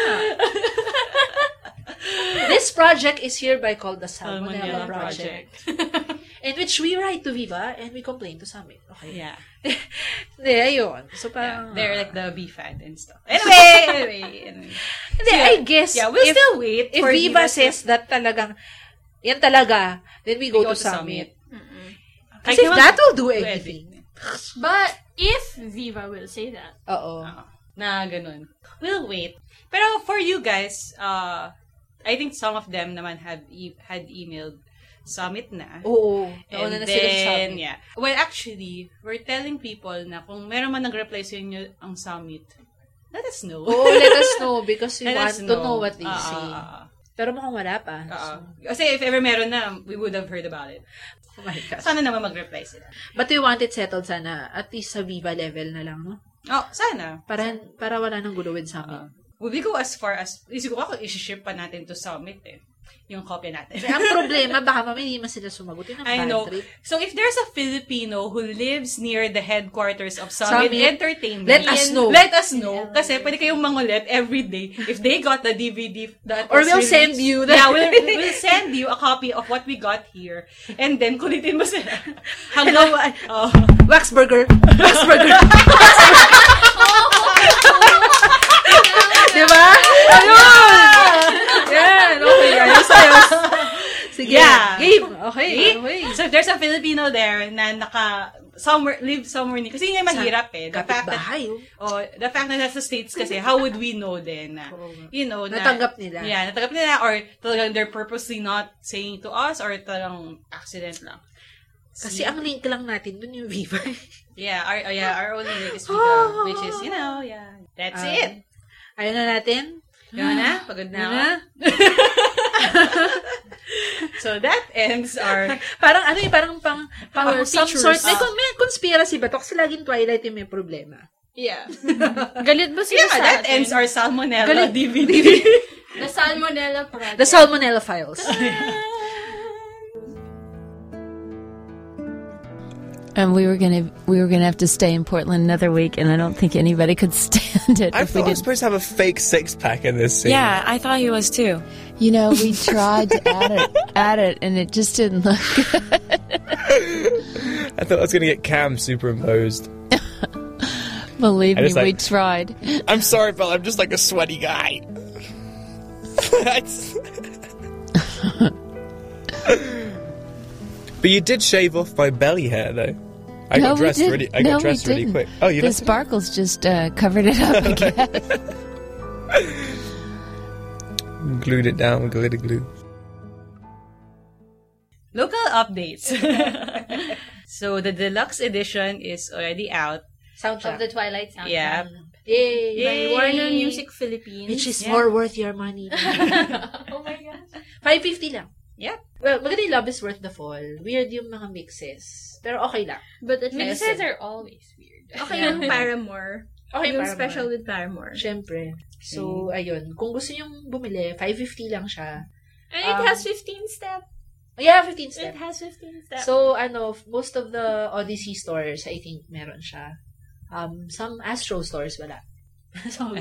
This project is hereby called the Salmonella Project. In which we write to Viva and we complain to Summit. Okay. Yeah. Hindi, ayun. So, parang... They're like the BFAD and stuff. Anyway. Hindi, I guess... Yeah, we'll still wait if for Viva says that talagang, yan talaga, then we go to Summit. Kasi if that will do anything. But if Viva will say that. Oo. Na ganun. We'll wait. Pero for you guys, I think some of them naman had emailed Summit na. Oo. And Nauna na sila sa then, Summit. yeah. Well, actually, we're telling people na kung meron man nag-reply sa inyo ang Summit, let us know. Oh, let us know because we Let want us to know what they Ah, say. ah, ah. Pero mukhang wala pa. Kasi if ever meron na, we would have heard about it. Oh my gosh. Sana naman mag-reply sila. But we want it settled sana. At least sa Viva level na lang, no? Oh, sana. Para wala nang gulo with Summit. Would we go as far as, isip ko ako, isi-ship pa natin to Summit yung kopya natin. Kasi ang problema, baka mamaya hindi man sila sumagot. Yun ang I bad know. trip. So, if there's a Filipino who lives near the headquarters of Summit Entertainment, let us know. Let us know. Kasi pwede kayong mangulit every day if they got the DVD that Or was we'll released. send you. We'll send you a copy of what we got here. And then, kulitin mo sila. Hanggang, Waxburger. Waxburger. Diba? Ayun! Yan. Okay. Ayos. Sige. Yeah. Game. Okay. So, if there's a Filipino there na live somewhere ni, kasi yun yung mahirap The fact that, the fact na nasa States kasi, how would we know then na, natanggap nila. Yeah, natanggap nila, or talagang they're purposely not saying to us, or talagang accident lang. Kasi ang link lang natin dun yung Viva. Our only link is Viva, which is, that's it. Ayun na natin. Yun na? Pagod na ako. So that ends our... parang pang some sort, may conspiracy ba to? Kasi laging Twilight yung may problema. Yeah. Galit ba sila sa that atin? ends our Salmonella DVD. The Salmonella Project. The Salmonella Files. And we were gonna have to stay in Portland another week, and I don't think anybody could stand it. I thought I was supposed to have a fake 6-pack in this scene. Yeah, I thought he was too. You know, we tried to add it, and it just didn't look good. I thought I was going to get Cam superimposed. Believe me, we tried. I'm sorry, but I'm just like a sweaty guy. But you did shave off my belly hair, though. I got dressed really quick. Oh, you The sparkles just covered it up again. Glued it down with glitter glue. Local updates. So the deluxe edition is already out. Soundtrack. Of the Twilight soundtrack. Yeah. Yay! By Warner Music Philippines. Which is more worth your money. Oh my gosh. $5.50 lang. Yeah. Well, maganda yung Love is Worth the Fall. Weird yung mga mixes. Pero okay lang. But at least Mixes are always weird. okay yung Paramore. Okay, yung Paramore. special with Paramore. Siyempre. So, ayun. Kung gusto nyong bumili, $5.50 lang siya. And it has 15 steps. Yeah, 15 steps. It has 15 steps. So, most of the Odyssey stores, I think, meron siya. Some Astro stores, wala. So,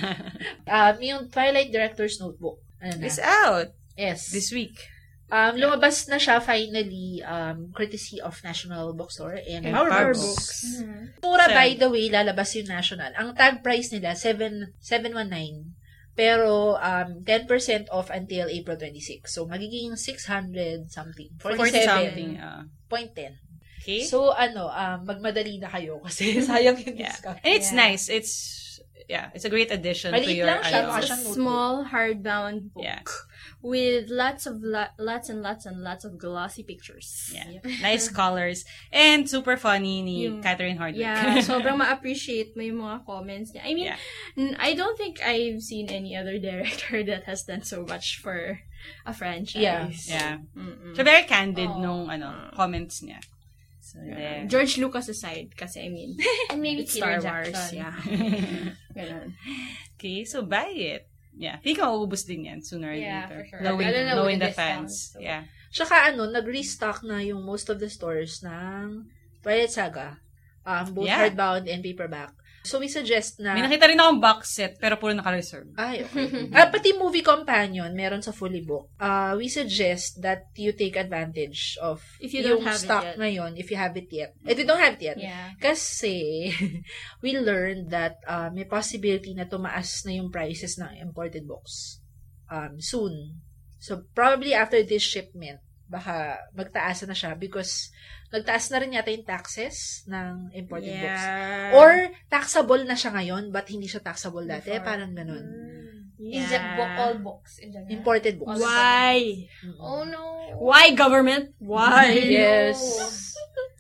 yung Twilight Director's Notebook. It's out. Yes. This week. Lumabas na siya finally, courtesy of National Bookstore and Power Books. Books. Mura, by the way, lalabas yung National. Ang tag price nila, $719. Pero, 10% off until April 26. So, magiging 600 something. 47. 0.10. Okay. So, magmadali na kayo kasi sayang yung discount. And it's nice. It's a great addition to Maliit your lang siya, It's a small hardbound book. Yeah. With lots and lots of glossy pictures. Yeah. Nice colors. And super funny ni Catherine Hardwicke. Yeah, sobrang ma-appreciate mo yung mga comments niya. I mean, I don't think I've seen any other director that has done so much for a franchise. Yeah. So very candid nung comments niya. So, there. George Lucas aside, kasi I mean, and maybe it's Star Peter Wars. Jackson. Yeah. Ganun. Okay, so buy it. Yeah. Hindi ka mauubos din yan sooner or Yeah, later. for sure. Knowing the discounts, fans. so. Yeah. Tsaka nag-restock na yung most of the stores ng Twilight Saga. Both hardbound and paperback. So, we suggest na... May nakita rin akong box set, pero puro naka-reserve. Ay, okay. Pati movie companion, meron sa Fully Book. We suggest that you take advantage of if you don't yung have stock it yet. ngayon, if you have it yet. If you don't have it yet. Yeah. Kasi, we learned that may possibility na tumaas na yung prices ng imported books soon. So, probably after this shipment, baka magtaas na siya because nagtaas na rin yata yung taxes ng imported books. Or, taxable na siya ngayon, but hindi siya taxable dati. Parang ganun. Is it all books in general? Imported books. Why? Oh no. Why, government? Why? Yes.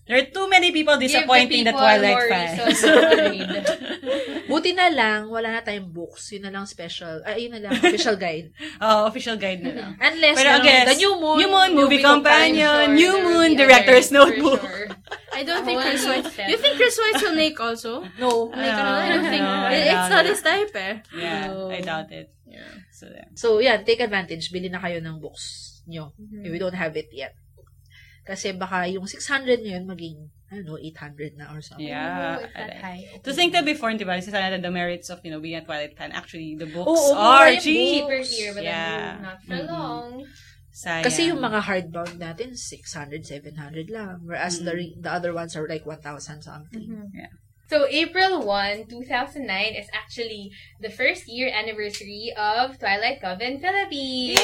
There are too many people disappointing the Twilight fans. Buti na lang, wala na tayong books. Yun na lang special. Yun na lang, official guide. Official guide na lang. Unless, pero again, the New Moon movie companion, New Moon Director's Notebook. I don't think Chris White. You think Chris White will make also? No. I don't think. It's not his type Yeah, I doubt it. Yeah. So, yan, take advantage. Bili na kayo ng books nyo. If we don't have it yet. Kasi baka yung 600 ngayon maging, I don't know, 800 na or something. Yeah. It's that high. To think that before, diba, sana the merits of, being a Twilight fan, actually, the books are cheap. Cheaper here, but not for long. Sayang. Kasi yung mga hardbound natin, 600, 700 lang. Whereas the other ones are like 1,000 something. Yeah. So, April 1, 2009 is actually the first year anniversary of Twilight Coven Philippines.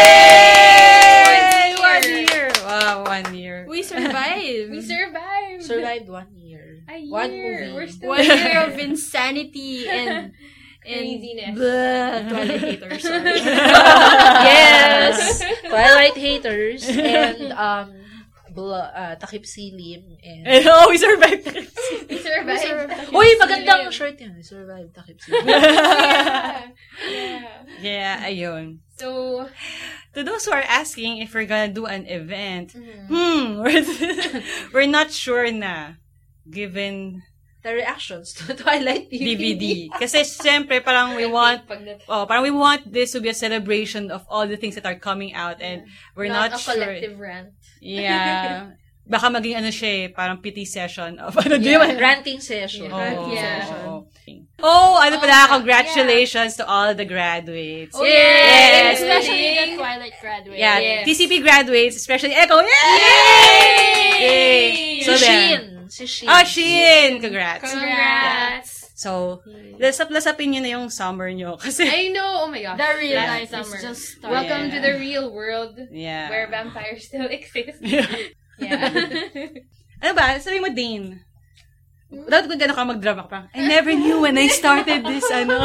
Yay! 1 year! Wow, 1 year. We survived. Survived 1 year. A year. One movie. We're still 1 year of insanity and craziness. Twilight haters. Sorry. Yes! Twilight haters and Takip Silim and we survived. We survived. Uy, magandang shirt yan. We survived Takip Silim. Yeah, ayun. So, to those who are asking if we're gonna do an event, we're not sure na, given the reactions to Twilight DVD. Kasi siyempre parang we want this to be a celebration of all the things that are coming out and we're not sure. Not a collective rant. Yeah. Baka maging parang pity session of ranting session. Congratulations to all the graduates. Oh, yeah. Especially the Twilight graduates. Yeah, yes. TCP graduates, especially Echo. Yay! So Si Shin. Shin! Congrats. Yeah. So, lasapin nyo na yung summer nyo. Kasi, I know. Oh my gosh. The real life summer. is just started. Welcome to the real world where vampires still exist. Yeah. Ano ba? Sabi mo, Dane. Dapat kung gano'n ka mag-drama ka parang, I never knew when I started this, Ano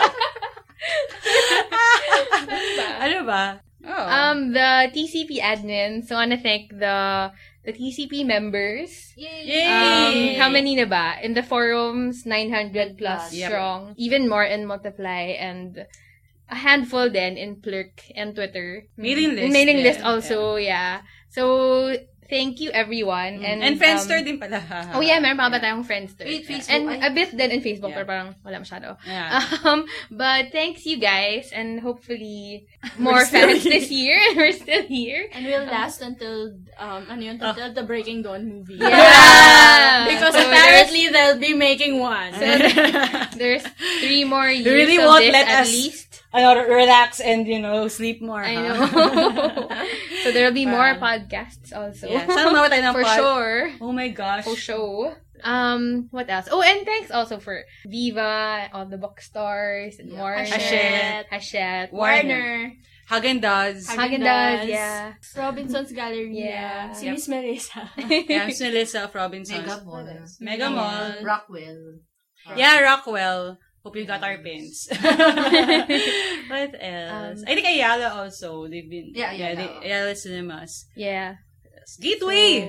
ba? The TCP admins, so I want to thank the TCP members. Yay! How many na ba? In the forums, 900 plus strong. Even more in Multiply and a handful then in Plurk and Twitter. Mailing list also, yeah. So, thank you everyone. And Friendster din pala. Meron pa ba tayong Friendster? And a bit din in Facebook, pero parang wala masyado. But thanks you guys, and hopefully more fans this year, and we're still here. And we'll last until the Breaking Dawn movie. Yeah! Because apparently they'll be making one. So there's 3 more years really of won't this let at us least. Relax and, sleep more. I know. So there'll be more podcasts also. Yeah. Sana mawa tayo ng For sure. Oh my gosh. For sure. What else? Oh, and thanks also for Viva, all the bookstores, and Warner. Hachette. Warner. Häagen-Dazs, yeah. Robinson's Gallery. Yeah. Si Miss Melissa. Yeah, Miss Melissa of Robinson's. Mega Mall. Rockwell. Yeah, Rockwell. Hope you got our pins. What else? I think Ayala also. They've been... Yeah, Ayala Cinemas. Yeah. Gateway!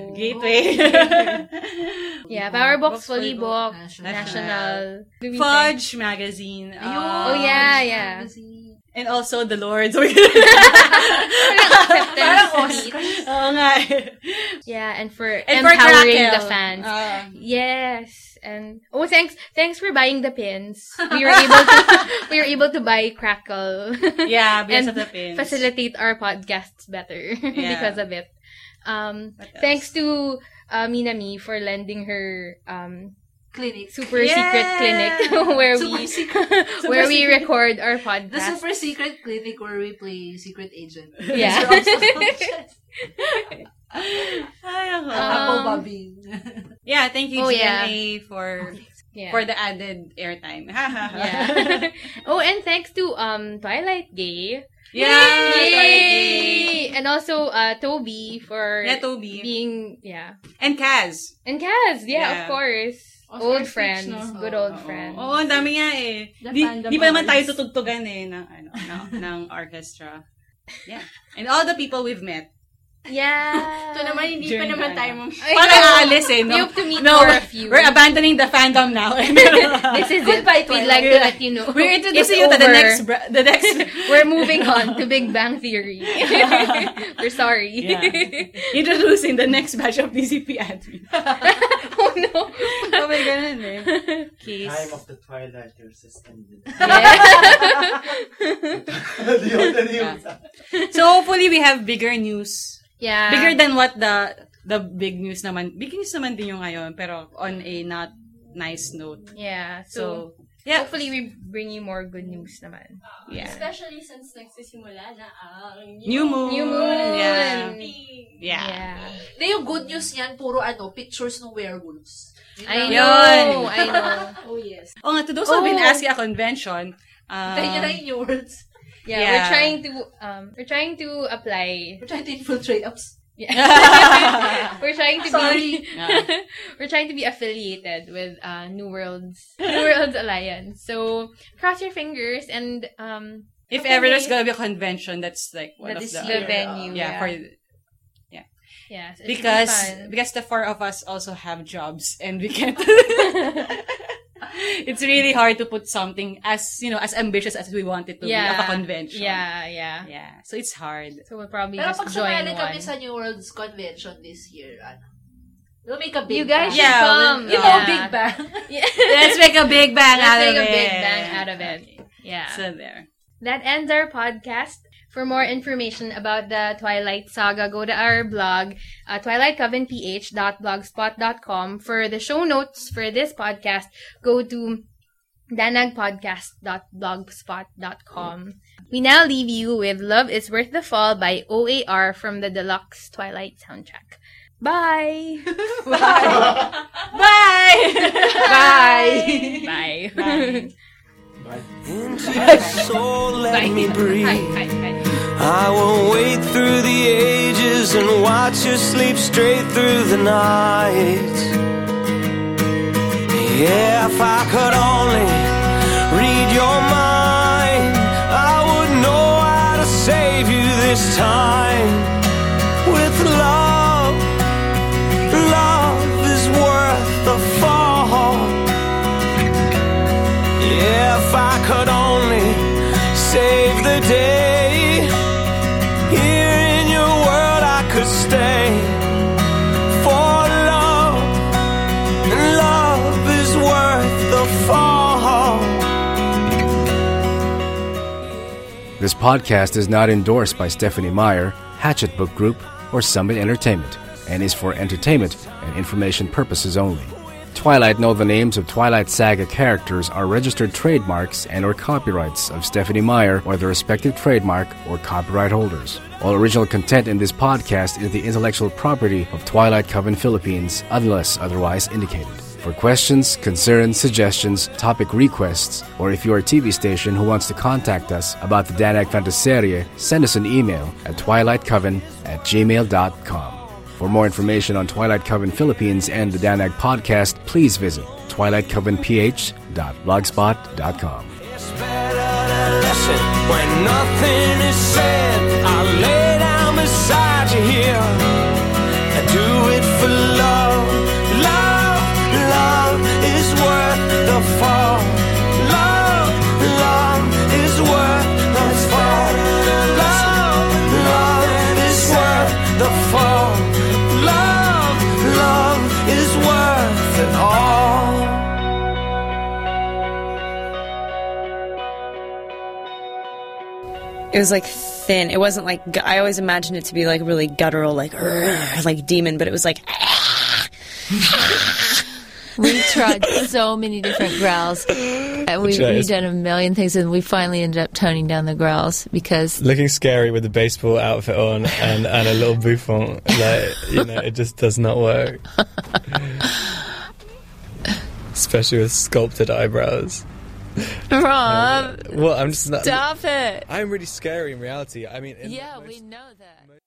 Yeah, Power Books, Fully Book, National. Fudge Magazine. Yeah. And also The Lords. Oo nga. Yeah, and for empowering the fans. Yes. And thanks for buying the pins. We were able to buy Crackle. Yeah, because of the pins. Facilitate our podcasts better because of it. Thanks to Minami for lending her clinic, secret clinic where we record our podcast. The super secret clinic where we play secret agent. Yeah. Apple Bobby. Yeah, thank you GMA for the added airtime. Yeah. Oh, and thanks to Twilight Gay. Yay! And also Toby for being and Kaz, of course. Old friends. Good old friends. Oo, ang dami nga eh. Di pa naman tayo tutugtugan ng orchestra. Yeah. And all the people we've met Yeah. So naman, hindi pa naman tayo Parang aalis eh, no? You have to meet more of you. We're abandoning the fandom now. This is goodbye. We'd like to let you know. We're introducing you to the next. We're moving on to Big Bang Theory. We're sorry. Yeah. Introducing the next batch of DCP admin. Oh no. Oh my ganun eh. Kiss. Time of the Twilight has ended. So hopefully we have bigger news. Yeah. Bigger than what the big news naman. Big news naman din yung ngayon, pero on a not nice note. Yeah. So yeah. Hopefully we bring you more good news naman. Yeah. Especially since nagsisimula na ang New moon. Yeah. Yeah. Na yung good news niyan, puro pictures ng werewolves. I know. Oh, yes. Oh, nga, to those who have been asking a convention, Kaya na yung words. Yeah, Yeah. we're trying to apply. We're trying to infiltrate us. Yeah. We're trying to be we're trying to be affiliated with New Worlds Alliance. So cross your fingers and if ever there's gonna be a convention, that's like one of the venue. Yeah, for yeah, so because the four of us also have jobs and we can't. It's really hard to put something as ambitious as we want it to be of a convention. Yeah. So it's hard. So we'll probably Pero just pag join sumali one. kami sa New World's Convention this year, we'll make a big You guys bang. should come. Big bang. Let's make a big bang out of it. Let's make a big bang out of it. Yeah. So there. That ends our podcast. For more information about the Twilight Saga, go to our blog, twilightcovenph.blogspot.com. For the show notes for this podcast, go to danagpodcast.blogspot.com. We now leave you with Love is Worth the Fall by OAR from the deluxe Twilight soundtrack. Bye! Bye! Bye! Bye! Into your soul, let me breathe. I will wait through the ages and watch you sleep straight through the night. Yeah, if I could only read your mind, I would know how to save you this time. With love, love is worth the fall. Yeah, if I could only save the day, here in your world I could stay. For love, and love is worth the fall. This podcast is not endorsed by Stephenie Meyer, Hatchet Book Group, or Summit Entertainment, and is for entertainment and information purposes only. Twilight Know the names of Twilight Saga characters are registered trademarks and or copyrights of Stephenie Meyer or their respective trademark or copyright holders. All original content in this podcast is the intellectual property of Twilight Coven Philippines unless otherwise indicated. For questions, concerns, suggestions, topic requests, or if you're a TV station who wants to contact us about the Danag Fantaserie, send us an email at twilightcoven@gmail.com. For more information on Twilight Coven Philippines and the Danag podcast, please visit twilightcovenph.blogspot.com. It's better to listen when nothing is said. I'll lay down beside you here. I do it for love. Love, love is worth the fall. Love, love is worth the fall. Love, love is worth the fall. Love, love is worth it all. It was like thin. It wasn't like, I always imagined it to be like really guttural, like demon, but it was like. We tried so many different growls, and we've done a million things, and we finally ended up toning down the growls because looking scary with a baseball outfit on and a little bouffant, it just does not work. Especially with sculpted eyebrows. Rob, well, I'm just not. Stop it. I'm really scary in reality. I mean, we know that.